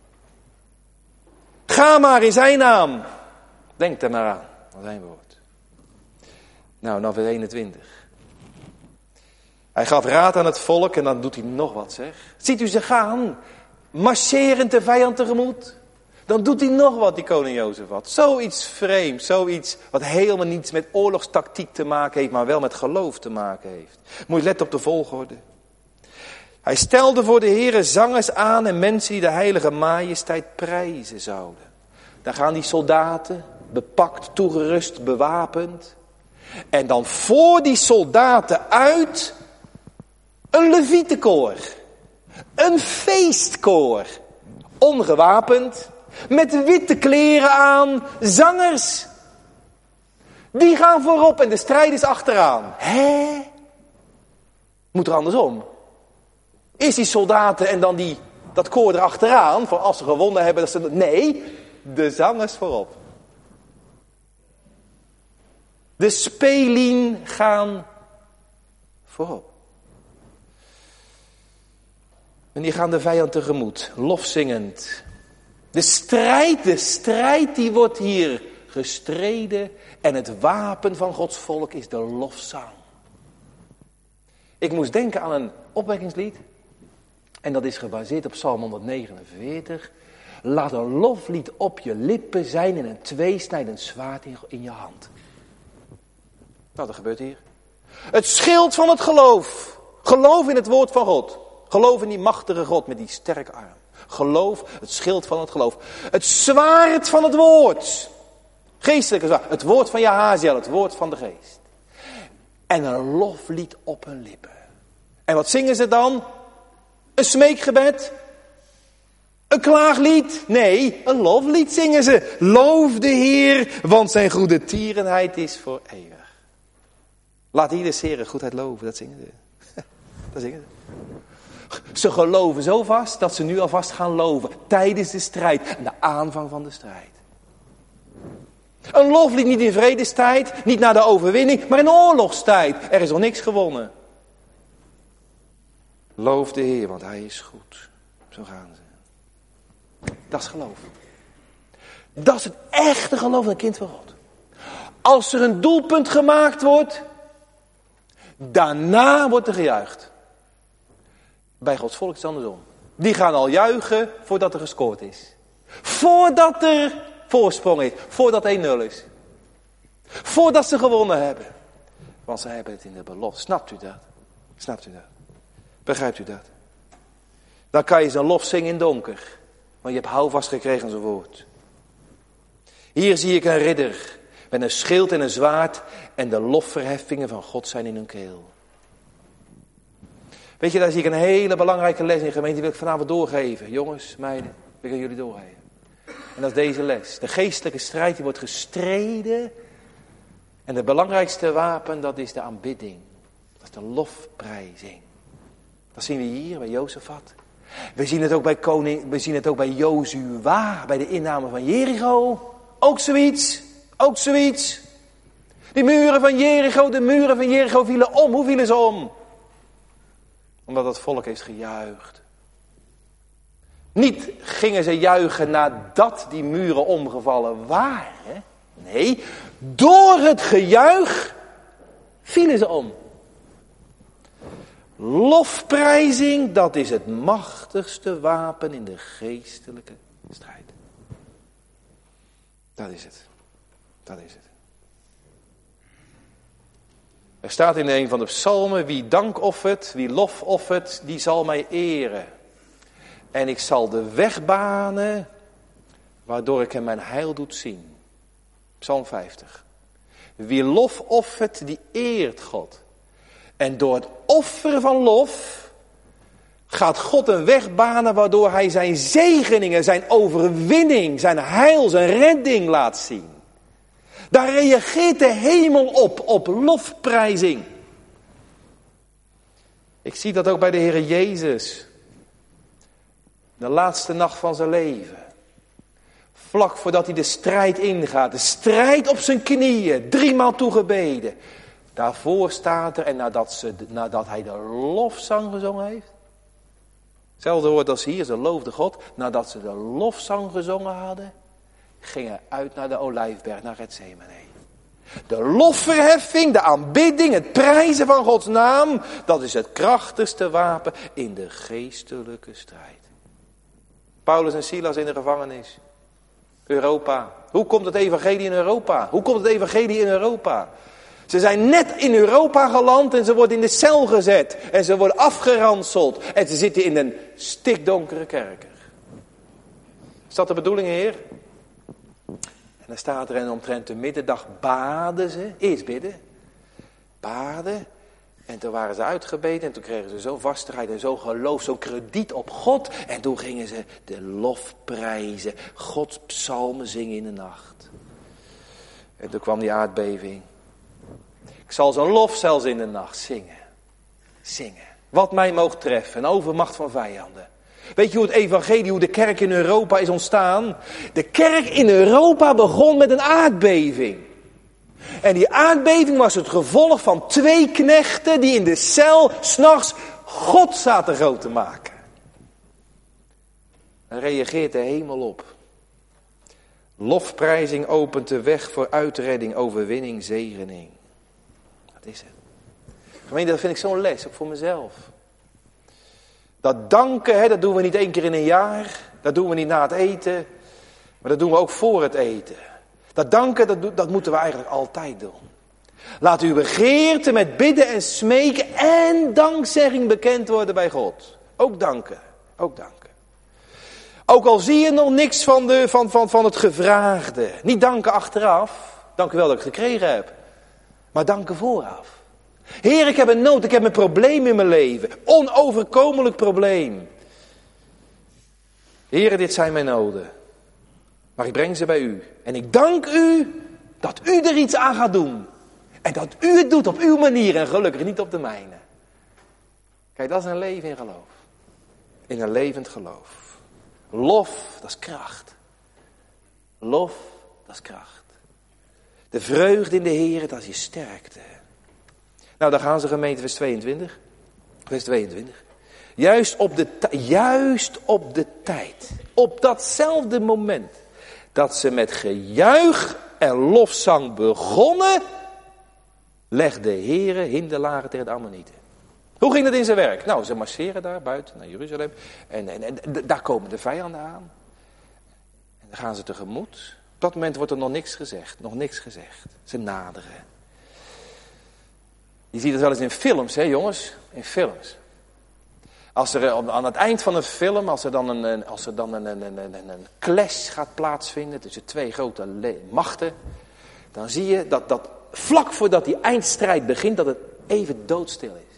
Ga maar in zijn naam. Denk er maar aan, aan zijn woord. Nou, dan vers eenentwintig. Hij gaf raad aan het volk en dan doet hij nog wat, zeg. Ziet u ze gaan, marcherend de vijand tegemoet. Dan doet hij nog wat, die koning Jozefat. Zoiets vreemds, zoiets wat helemaal niets met oorlogstactiek te maken heeft, maar wel met geloof te maken heeft. Moet je letten op de volgorde. Hij stelde voor de Heere zangers aan en mensen die de heilige majesteit prijzen zouden. Dan gaan die soldaten, bepakt, toegerust, bewapend. En dan voor die soldaten uit een levietenkoor. Een feestkoor. Ongewapend. Met witte kleren aan. Zangers. Die gaan voorop en de strijd is achteraan. Hé? Moet er andersom. Is die soldaten en dan die, dat koor erachteraan. Voor als ze gewonnen hebben. Dat ze, nee, de zangers voorop. De spelien gaan voorop. En die gaan de vijand tegemoet, lofzingend. De strijd, de strijd die wordt hier gestreden. En het wapen van Gods volk is de lofzang. Ik moest denken aan een opwekkingslied. En dat is gebaseerd op Psalm honderdnegenenveertig. Laat een loflied op je lippen zijn en een tweesnijdend zwaard in je hand. Nou, dat gebeurt hier. Het schild van het geloof. Geloof in het woord van God. Geloof in die machtige God met die sterke arm. Geloof, het schild van het geloof. Het zwaard van het woord. Geestelijke zwaard. Het woord van Jahaziel, het woord van de geest. En een loflied op hun lippen. En wat zingen ze dan? Een smeekgebed? Een klaaglied? Nee, een loflied zingen ze. Loof de Heer, want zijn goede tierenheid is voor eeuwig. Laat ieders Heer goedheid loven, dat zingen ze. Dat zingen ze. Ze geloven zo vast dat ze nu alvast gaan loven. Tijdens de strijd. En de aanvang van de strijd. Een loflied niet in vredestijd. Niet na de overwinning. Maar in oorlogstijd. Er is nog niks gewonnen. Loof de Heer, want hij is goed. Zo gaan ze. Dat is geloof. Dat is het echte geloof van een kind van God. Als er een doelpunt gemaakt wordt. Daarna wordt er gejuicht. Bij Gods volk is het andersom. Die gaan al juichen voordat er gescoord is. Voordat er voorsprong is. Voordat één nul is. Voordat ze gewonnen hebben. Want ze hebben het in de belofte. Snapt u dat? Snapt u dat? Begrijpt u dat? Dan kan je zijn lof zingen in donker. Want je hebt houvast gekregen aan zijn woord. Hier zie ik een ridder. Met een schild en een zwaard. En de lofverheffingen van God zijn in hun keel. Weet je, daar zie ik een hele belangrijke les in, gemeente. Die wil ik vanavond doorgeven. Jongens, meiden, wil ik aan jullie doorgeven. En dat is deze les. De geestelijke strijd die wordt gestreden. En het belangrijkste wapen, dat is de aanbidding. Dat is de lofprijzing. Dat zien we hier bij Jozefat. We zien het ook bij koning, we zien het ook bij Jozua, bij de inname van Jericho. Ook zoiets, ook zoiets. Die muren van Jericho, de muren van Jericho vielen om. Hoe vielen ze om? Omdat het volk heeft gejuicht. Niet gingen ze juichen nadat die muren omgevallen waren. Nee, door het gejuich vielen ze om. Lofprijzing, dat is het machtigste wapen in de geestelijke strijd. Dat is het. Dat is het. Er staat in een van de psalmen, wie dank offert, wie lof offert, die zal mij eren. En ik zal de weg banen, waardoor ik hem mijn heil doet zien. Psalm vijftig. Wie lof offert, die eert God. En door het offeren van lof gaat God een weg banen waardoor hij zijn zegeningen, zijn overwinning, zijn heil, zijn redding laat zien. Daar reageert de hemel op, op lofprijzing. Ik zie dat ook bij de Heer Jezus. De laatste nacht van zijn leven. Vlak voordat hij de strijd ingaat. De strijd op zijn knieën. Driemaal toegebeden. Daarvoor staat er, en nadat, ze, nadat hij de lofzang gezongen heeft. Hetzelfde woord als hier, ze loofde God. Nadat ze de lofzang gezongen hadden, gingen uit naar de Olijfberg, naar Getsemane. De lofverheffing, de aanbidding, het prijzen van Gods naam, dat is het krachtigste wapen in de geestelijke strijd. Paulus en Silas in de gevangenis. Europa. Hoe komt het evangelie in Europa? Hoe komt het evangelie in Europa? Ze zijn net in Europa geland en ze worden in de cel gezet. En ze worden afgeranseld. En ze zitten in een stikdonkere kerker. Is dat de bedoeling, Heer? En dan staat er, en omtrent de middendag baden ze. Eerst bidden. Baden. En toen waren ze uitgebeden. En toen kregen ze zo vastigheid en zo geloof, zo krediet op God. En toen gingen ze de lof prijzen. Gods psalmen zingen in de nacht. En toen kwam die aardbeving. Ik zal zo'n lof zelfs in de nacht zingen. Zingen. Wat mij moogt treffen. Een overmacht van vijanden. Weet je hoe het evangelie, hoe de kerk in Europa is ontstaan? De kerk in Europa begon met een aardbeving. En die aardbeving was het gevolg van twee knechten die in de cel 's nachts God zaten groot te maken. Dan reageert de hemel op. Lofprijzing opent de weg voor uitredding, overwinning, zegening. Dat is het. Gemeente, dat vind ik zo'n les, ook voor mezelf. Dat danken, hè, dat doen we niet één keer in een jaar. Dat doen we niet na het eten. Maar dat doen we ook voor het eten. Dat danken, dat, dat moeten we eigenlijk altijd doen. Laat uw begeerte met bidden en smeken en dankzegging bekend worden bij God. Ook danken, ook danken. Ook al zie je nog niks van, de, van, van, van het gevraagde. Niet danken achteraf. Dank u wel dat ik het gekregen heb. Maar danken vooraf. Heer, ik heb een nood, ik heb een probleem in mijn leven. Onoverkomelijk probleem. Heer, dit zijn mijn noden. Maar ik breng ze bij u. En ik dank u dat u er iets aan gaat doen. En dat u het doet op uw manier en gelukkig niet op de mijne. Kijk, dat is een leven in geloof. In een levend geloof. Lof, dat is kracht. Lof, dat is kracht. De vreugde in de Heer, dat is je sterkte. Nou, daar gaan ze, gemeente, vers tweeëntwintig. Vers tweeëntwintig. Juist op de, juist op de tijd. Op datzelfde moment. Dat ze met gejuich en lofzang begonnen. Legde de Heere hinderlagen tegen de Ammonieten. Hoe ging dat in zijn werk? Nou, ze marcheren daar buiten naar Jeruzalem. En, en, en daar komen de vijanden aan. En dan gaan ze tegemoet. Op dat moment wordt er nog niks gezegd. Nog niks gezegd. Ze naderen. Je ziet het wel eens in films, hè jongens? In films. Als er aan het eind van een film, als er dan een, als er dan een, een, een, een, een clash gaat plaatsvinden tussen twee grote le- machten. Dan zie je dat, dat vlak voordat die eindstrijd begint, dat het even doodstil is.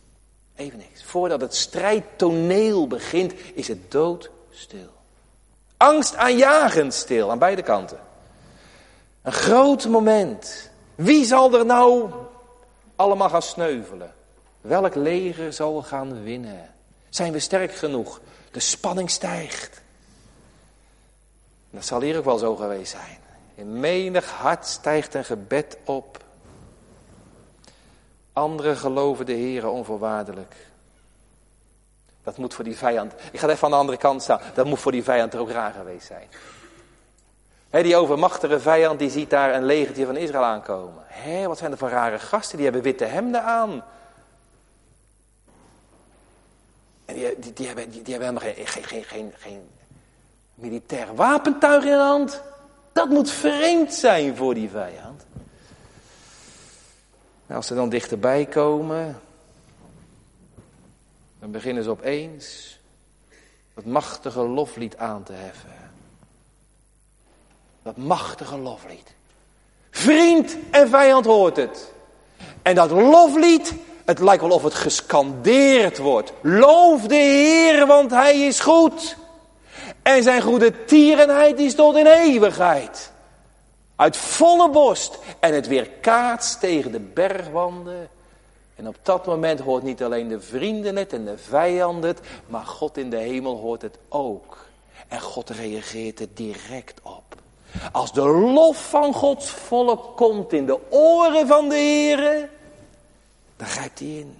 Even niks. Voordat het strijdtoneel begint, is het doodstil. Angstaanjagend stil aan beide kanten. Een groot moment. Wie zal er nou allemaal gaan sneuvelen? Welk leger zal gaan winnen? Zijn we sterk genoeg? De spanning stijgt. Dat zal hier ook wel zo geweest zijn. In menig hart stijgt een gebed op. Anderen geloven de Heere onvoorwaardelijk. Dat moet voor die vijand, ik ga even aan de andere kant staan, dat moet voor die vijand er ook raar geweest zijn. He, die overmachtige vijand die ziet daar een legertje van Israël aankomen. Hé, wat zijn er voor rare gasten, die hebben witte hemden aan. En die, die, die, hebben, die, die hebben helemaal geen, geen, geen, geen, geen militair wapentuig in de hand. Dat moet vreemd zijn voor die vijand. En als ze dan dichterbij komen, dan beginnen ze opeens dat machtige loflied aan te heffen. Dat machtige loflied. Vriend en vijand hoort het. En dat loflied, het lijkt wel of het gescandeerd wordt. Loof de Heer, want Hij is goed. En zijn goede tierenheid is tot in eeuwigheid. Uit volle borst. En het weerkaatst tegen de bergwanden. En op dat moment hoort niet alleen de vrienden het en de vijanden het. Maar God in de hemel hoort het ook. En God reageert er direct op. Als de lof van Gods volk komt in de oren van de Heere, dan grijpt hij in.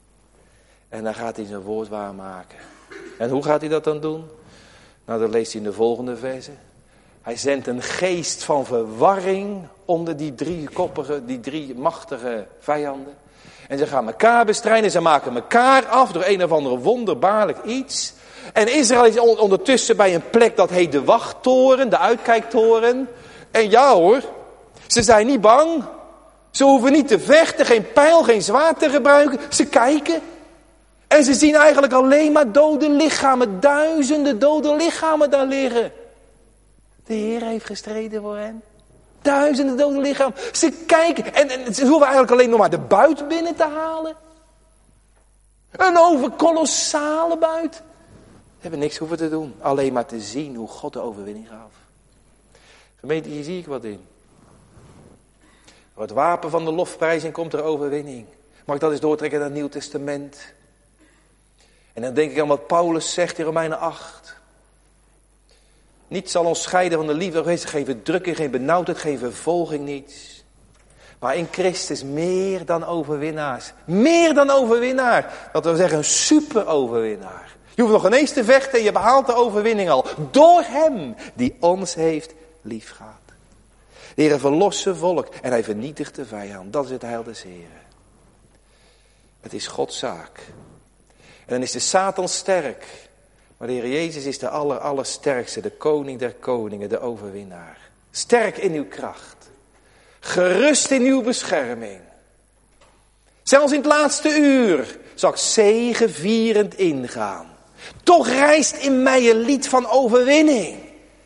En dan gaat hij zijn woord waarmaken. En hoe gaat hij dat dan doen? Nou, dat leest hij in de volgende verse. Hij zendt een geest van verwarring onder die drie koppige, die drie machtige vijanden. En ze gaan elkaar bestrijden, ze maken elkaar af door een of andere wonderbaarlijk iets. En Israël is ondertussen bij een plek dat heet de wachttoren, de uitkijktoren. En ja hoor, ze zijn niet bang. Ze hoeven niet te vechten, geen pijl, geen zwaard te gebruiken. Ze kijken. En ze zien eigenlijk alleen maar dode lichamen, duizenden dode lichamen daar liggen. De Heer heeft gestreden voor hen. Duizenden dode lichamen. Ze kijken en, en ze hoeven eigenlijk alleen nog maar de buit binnen te halen. Een overkolossale buit. Ze hebben niks hoeven te doen. Alleen maar te zien hoe God de overwinning gaf. Gemeente, hier zie ik wat in. Door het wapen van de lofprijzing komt er overwinning. Mag ik dat eens doortrekken naar het Nieuw Testament? En dan denk ik aan wat Paulus zegt in Romeinen acht. Niets zal ons scheiden van de liefde van Christus. Geen verdrukking, geen benauwdheid, geen vervolging, niets. Maar in Christus meer dan overwinnaars. Meer dan overwinnaar. Dat wil zeggen een super overwinnaar. Je hoeft nog ineens te vechten en je behaalt de overwinning al. Door hem die ons heeft liefgehad. De Heer verlost zijn volk en hij vernietigt de vijand. Dat is het heil des Heren. Het is Gods zaak. En dan is de Satan sterk. Maar de Heer Jezus is de aller, allersterkste. De koning der koningen, de overwinnaar. Sterk in uw kracht. Gerust in uw bescherming. Zelfs in het laatste uur zal ik zegevierend ingaan. Toch rijst in mij een lied van overwinning.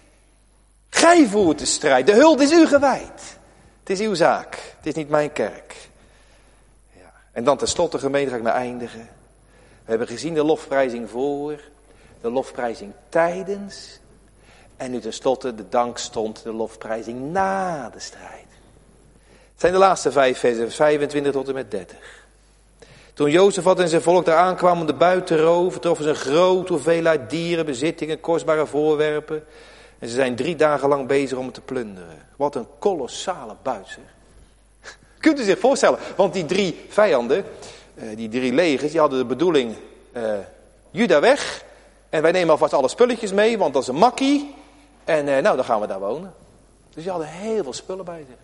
Gij voert de strijd. De hulp is u gewijd. Het is uw zaak. Het is niet mijn kerk. Ja. En dan tenslotte, gemeente, ga ik naar eindigen. We hebben gezien de lofprijzing voor. De lofprijzing tijdens. En nu tenslotte de dankstond, de lofprijzing na de strijd. Het zijn de laatste vijf versen, vijfentwintig tot en met dertig. Toen Jozefat en zijn volk daar aankwamen om de buit te roven, troffen ze een grote hoeveelheid dieren, bezittingen, kostbare voorwerpen. En ze zijn drie dagen lang bezig om het te plunderen. Wat een kolossale buit, zeg. Kunt u zich voorstellen, want die drie vijanden, die drie legers, die hadden de bedoeling, uh, Juda weg. En wij nemen alvast alle spulletjes mee, want dat is een makkie. En uh, nou, dan gaan we daar wonen. Dus die hadden heel veel spullen bij zich.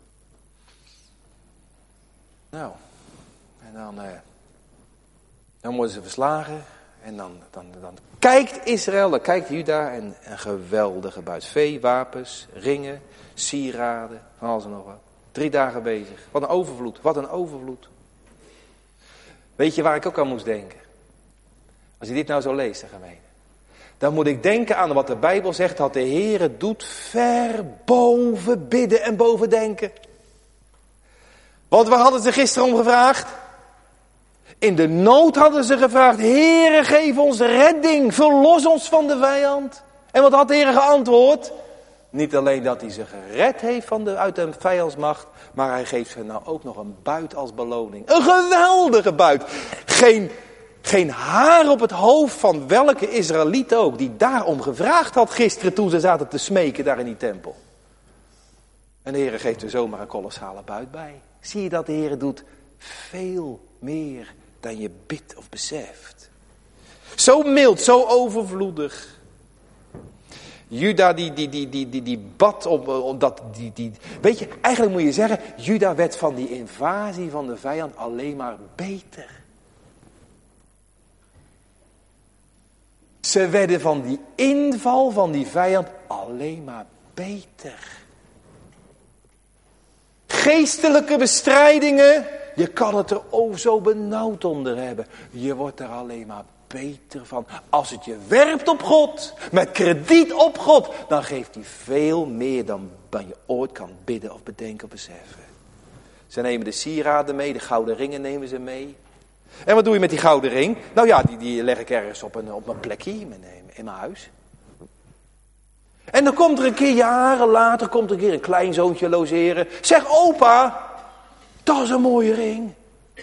Nou, en dan, uh, dan worden ze verslagen. En dan, dan, dan kijkt Israël, dan kijkt Juda en een geweldige buit. Vee, wapens, ringen, sieraden, van alles en nog wat. Drie dagen bezig. Wat een overvloed, wat een overvloed. Weet je waar ik ook aan moest denken? Als je dit nou zo leest, gemeente. Dan moet ik denken aan wat de Bijbel zegt, dat de Heere doet ver boven bidden en boven denken. Want waar hadden ze gisteren om gevraagd? In de nood hadden ze gevraagd, Heere, geef ons redding, verlos ons van de vijand. En wat had de Heer geantwoord? Niet alleen dat hij ze gered heeft van de, uit de vijandsmacht, maar hij geeft ze nou ook nog een buit als beloning. Een geweldige buit. Geen, geen haar op het hoofd van welke Israëliet ook, die daarom gevraagd had gisteren toen ze zaten te smeken daar in die tempel. En de Heer geeft er zomaar een kolossale buit bij. Zie je dat de Heer doet veel meer dan je bidt of beseft. Zo mild, zo overvloedig. Juda die, die, die, die, die, die bad op, op dat, die, die, weet je, eigenlijk moet je zeggen, Juda werd van die invasie van de vijand alleen maar beter. Ze werden van die inval van die vijand alleen maar beter. Geestelijke bestrijdingen, je kan het er oh zo benauwd onder hebben. Je wordt er alleen maar beter van. Als het je werpt op God, met krediet op God, dan geeft hij veel meer dan, dan je ooit kan bidden of bedenken of beseffen. Ze nemen de sieraden mee, de gouden ringen nemen ze mee. En wat doe je met die gouden ring? Nou ja, die, die leg ik ergens op een, op een plekje in mijn, in mijn huis. En dan komt er een keer, jaren later, komt er een keer een kleinzoontje logeren. Zeg, opa, dat is een mooie ring.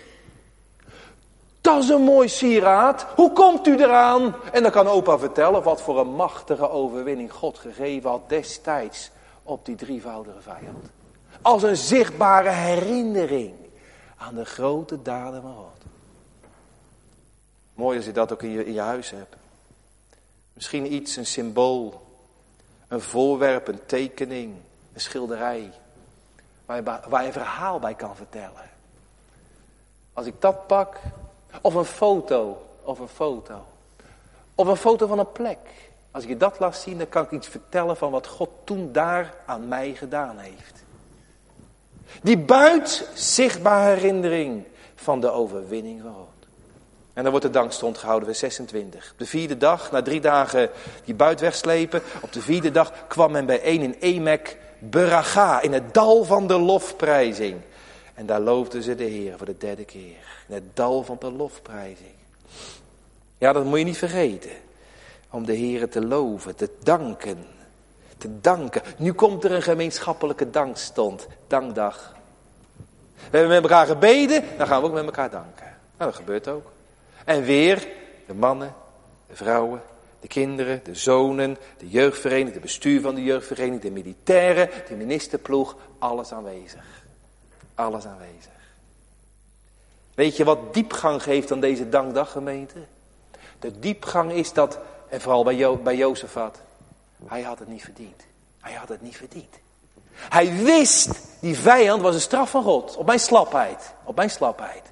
Dat is een mooi sieraad. Hoe komt u eraan? En dan kan opa vertellen wat voor een machtige overwinning God gegeven had destijds op die drievoudige vijand. Als een zichtbare herinnering aan de grote daden van God. Mooi als je dat ook in je, in je huis hebt. Misschien iets, een symbool, een voorwerp, een tekening, een schilderij. Waar je, waar je een verhaal bij kan vertellen. Als ik dat pak, of een foto, of een foto. Of een foto van een plek. Als ik je dat laat zien, dan kan ik iets vertellen van wat God toen daar aan mij gedaan heeft. Die buit zichtbare herinnering van de overwinning van God. En dan wordt de dankstond gehouden, vers zesentwintig. Op de vierde dag, na drie dagen die buit wegslepen, op de vierde dag kwam men bijeen in Emek Beraga, in het dal van de lofprijzing. En daar loofden ze de Heer voor de derde keer. In het dal van de lofprijzing. Ja, dat moet je niet vergeten. Om de Heer te loven, te danken. Te danken. Nu komt er een gemeenschappelijke dankstond. Dankdag. We hebben met elkaar gebeden, dan gaan we ook met elkaar danken. Nou, dat gebeurt ook. En weer de mannen, de vrouwen, de kinderen, de zonen, de jeugdvereniging, de bestuur van de jeugdvereniging, de militairen, de ministerploeg, alles aanwezig. Alles aanwezig. Weet je wat diepgang geeft aan deze dankdag, gemeente? De diepgang is dat, en vooral bij, jo- bij Jozefat, hij had het niet verdiend. Hij had het niet verdiend. Hij wist, die vijand was een straf van God, op mijn slapheid, op mijn slapheid.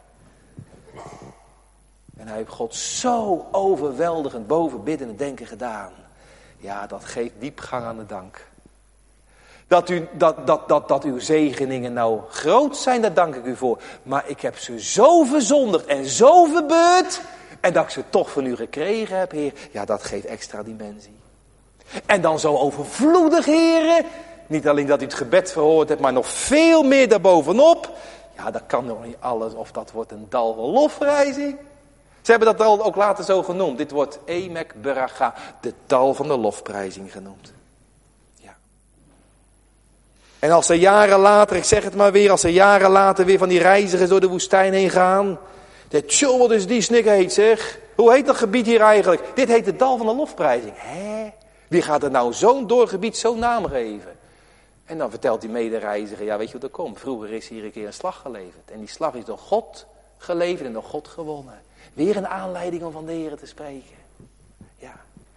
En hij heeft God zo overweldigend boven bidden en denken gedaan. Ja, dat geeft diepgang aan de dank. Dat, u, dat, dat, dat, dat uw zegeningen nou groot zijn, daar dank ik u voor. Maar ik heb ze zo verzondigd en zo verbeurd. En dat ik ze toch van u gekregen heb, Heer. Ja, dat geeft extra dimensie. En dan zo overvloedig, Heer. Niet alleen dat u het gebed verhoord hebt, maar nog veel meer daarbovenop. Ja, dat kan nog niet alles. Of dat wordt een dal van lofprijzing. Ze hebben dat al ook later zo genoemd. Dit wordt Emek Beraga, de dal van de lofprijzing genoemd. Ja. En als ze jaren later, ik zeg het maar weer, als ze jaren later weer van die reizigers door de woestijn heen gaan. Tjoh, wat is die snik heet zeg. Hoe heet dat gebied hier eigenlijk? Dit heet het dal van de lofprijzing. Hé? Wie gaat er nou zo'n doorgebied zo'n naam geven? En dan vertelt die medereiziger, ja weet je wat er komt? Vroeger is hier een keer een slag geleverd. En die slag is door God geleverd en door God gewonnen. Weer een aanleiding om van de Heer te spreken. Ja.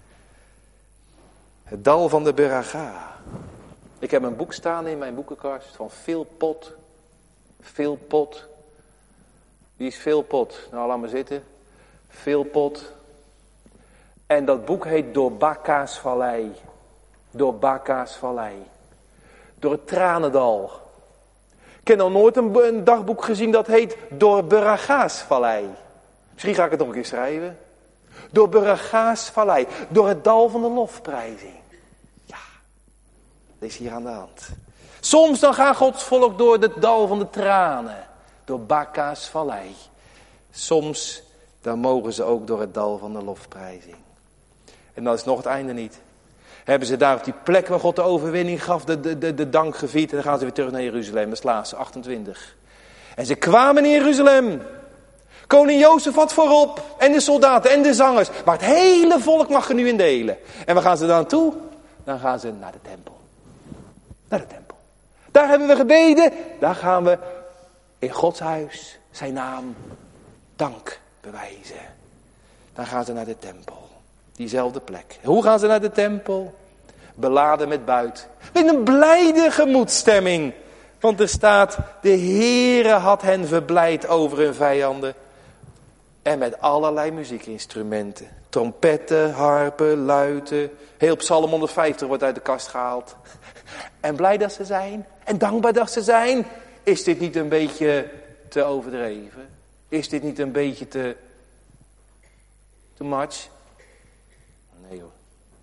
Het dal van de Beraga. Ik heb een boek staan in mijn boekenkast van Philpot. Philpot. Wie is Philpot? Nou, laat maar zitten. Philpot. En dat boek heet Door Baka's Vallei. Door Baka's Vallei. Door het Tranendal. Ik heb nog nooit een, een dagboek gezien dat heet Door Beraga's Vallei. Misschien ga ik het nog een keer schrijven. Door Beraga's Vallei. Door het dal van de lofprijzing. Ja, dat is hier aan de hand. Soms dan gaat Gods volk door het dal van de tranen. Door Baka's Vallei. Soms dan mogen ze ook door het dal van de lofprijzing. En dan is nog het einde niet. Hebben ze daar op die plek waar God de overwinning gaf, de, de, de, de dank gevierd. En dan gaan ze weer terug naar Jeruzalem. Dat is Laatste achtentwintig. En ze kwamen in Jeruzalem. Koning Jozef had voorop. En de soldaten en de zangers. Maar het hele volk mag er nu in delen. En waar gaan ze dan toe? Dan gaan ze naar de tempel. Naar de tempel. Daar hebben we gebeden. Daar gaan we in Gods huis zijn naam dank bewijzen. Dan gaan ze naar de tempel. Diezelfde plek. Hoe gaan ze naar de tempel? Beladen met buit. Met een blijde gemoedstemming. Want er staat, de Heere had hen verblijd over hun vijanden. En met allerlei muziekinstrumenten. Trompetten, harpen, luiten. Heel Psalm honderdvijftig wordt uit de kast gehaald. En blij dat ze zijn. En dankbaar dat ze zijn. Is dit niet een beetje te overdreven? Is dit niet een beetje te... te much? Nee hoor.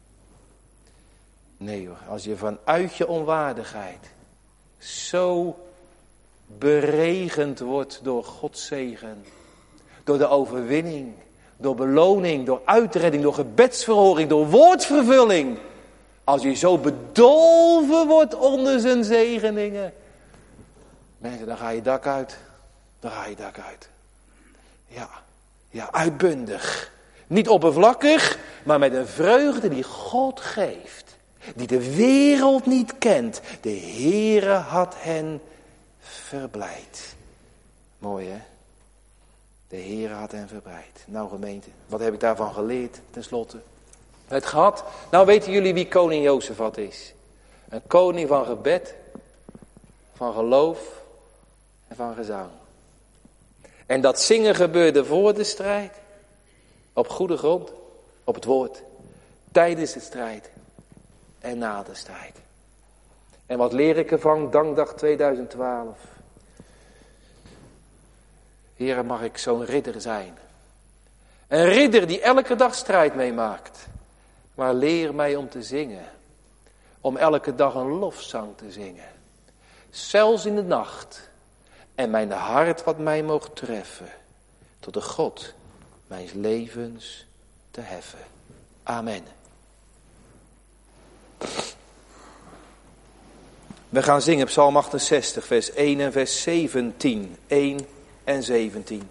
Nee hoor. Als je vanuit je onwaardigheid zo beregend wordt door Gods zegen. Door de overwinning. Door beloning. Door uitredding. Door gebedsverhoring. Door woordvervulling. Als je zo bedolven wordt onder zijn zegeningen. Mensen, dan ga je dak uit. Dan ga je dak uit. Ja. Ja, uitbundig. Niet oppervlakkig, maar met een vreugde die God geeft. Die de wereld niet kent. De Heere had hen verblijd. Mooi hè? De Heere had hen verblijd. Nou gemeente, wat heb ik daarvan geleerd tenslotte? Het gehad. Nou weten jullie wie koning Jozefat is? Een koning van gebed, van geloof en van gezang. En dat zingen gebeurde voor de strijd. Op goede grond, op het woord, tijdens de strijd en na de strijd. En wat leer ik ervan, dankdag tweeduizend twaalf. Heere, mag ik zo'n ridder zijn. Een ridder die elke dag strijd meemaakt. Maar leer mij om te zingen. Om elke dag een lofzang te zingen. Zelfs in de nacht. En mijn hart wat mij moogt treffen. Tot de God mijn levens te heffen. Amen. We gaan zingen Psalm achtenzestig, vers één en vers zeventien. één en zeventien.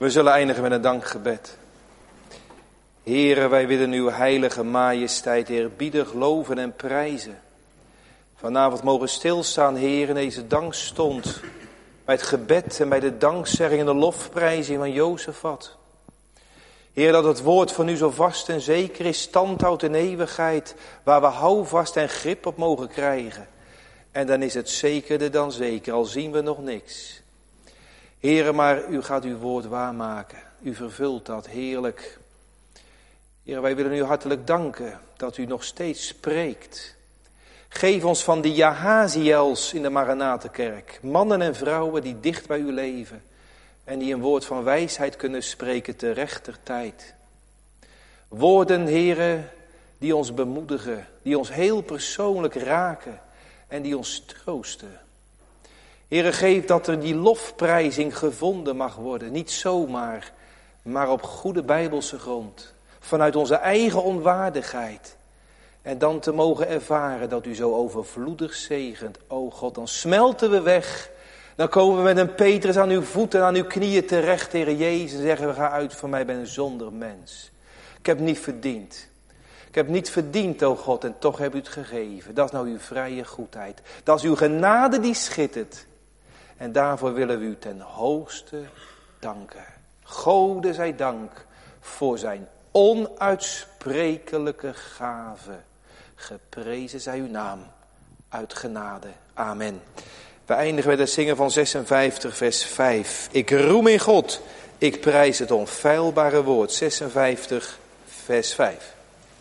We zullen eindigen met een dankgebed. Heere, wij willen uw heilige majesteit eerbiedig loven en prijzen. Vanavond mogen stilstaan, Heer, in deze dankstond. Bij het gebed en bij de dankzegging en de lofprijzing van Jozefat. Heer, dat het woord van u zo vast en zeker is, standhoudt in eeuwigheid, waar we houvast en grip op mogen krijgen. En dan is het zekerder dan zeker, al zien we nog niks. Heere, maar u gaat uw woord waarmaken. U vervult dat heerlijk. Heer, wij willen u hartelijk danken dat u nog steeds spreekt. Geef ons van die Jahaziels in de Maranatenkerk. Mannen en vrouwen die dicht bij u leven. En die een woord van wijsheid kunnen spreken te rechter tijd. Woorden, Heere, die ons bemoedigen. Die ons heel persoonlijk raken. En die ons troosten. Heere, geef dat er die lofprijzing gevonden mag worden. Niet zomaar, maar op goede Bijbelse grond. Vanuit onze eigen onwaardigheid. En dan te mogen ervaren dat u zo overvloedig zegent. O God, dan smelten we weg. Dan komen we met een Petrus aan uw voeten en aan uw knieën terecht, Heere Jezus. En zeggen we, ga uit van mij, ik ben een zonder mens. Ik heb niet verdiend. Ik heb niet verdiend, o God, en toch heb u het gegeven. Dat is nou uw vrije goedheid. Dat is uw genade die schittert. En daarvoor willen we u ten hoogste danken. Gode zij dank voor zijn onuitsprekelijke gave. Geprezen zij uw naam uit genade. Amen. We eindigen met het zingen van zesenvijftig vers vijf. Ik roem in God, ik prijs het onfeilbare woord. zesenvijftig vers vijf.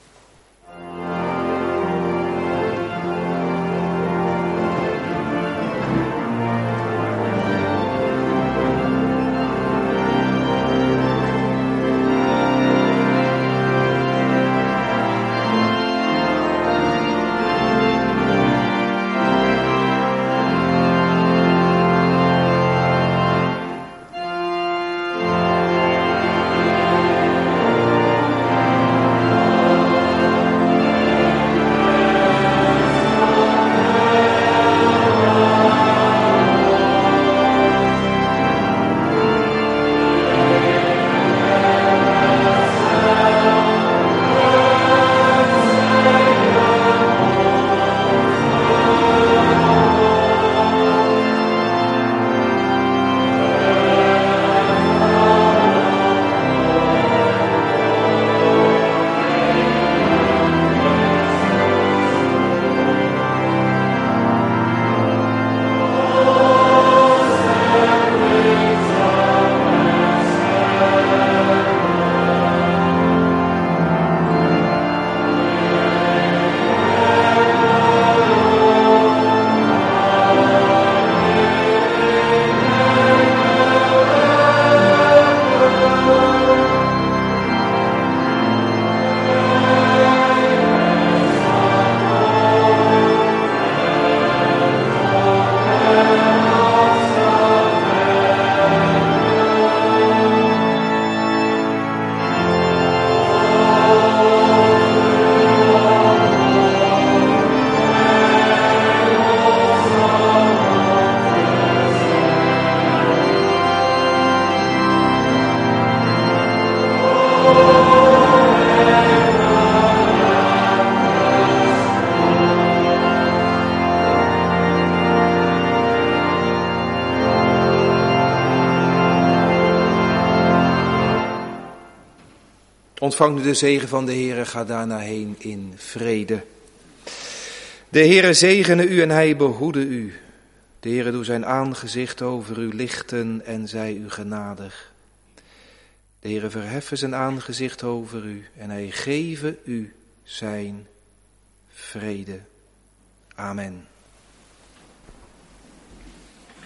Ontvang nu de zegen van de Heere, ga daarna heen in vrede. De Heere zegene u en hij behoede u. De Heere doe zijn aangezicht over u lichten en zij u genadig. De Heere verheffen zijn aangezicht over u en hij geven u zijn vrede. Amen.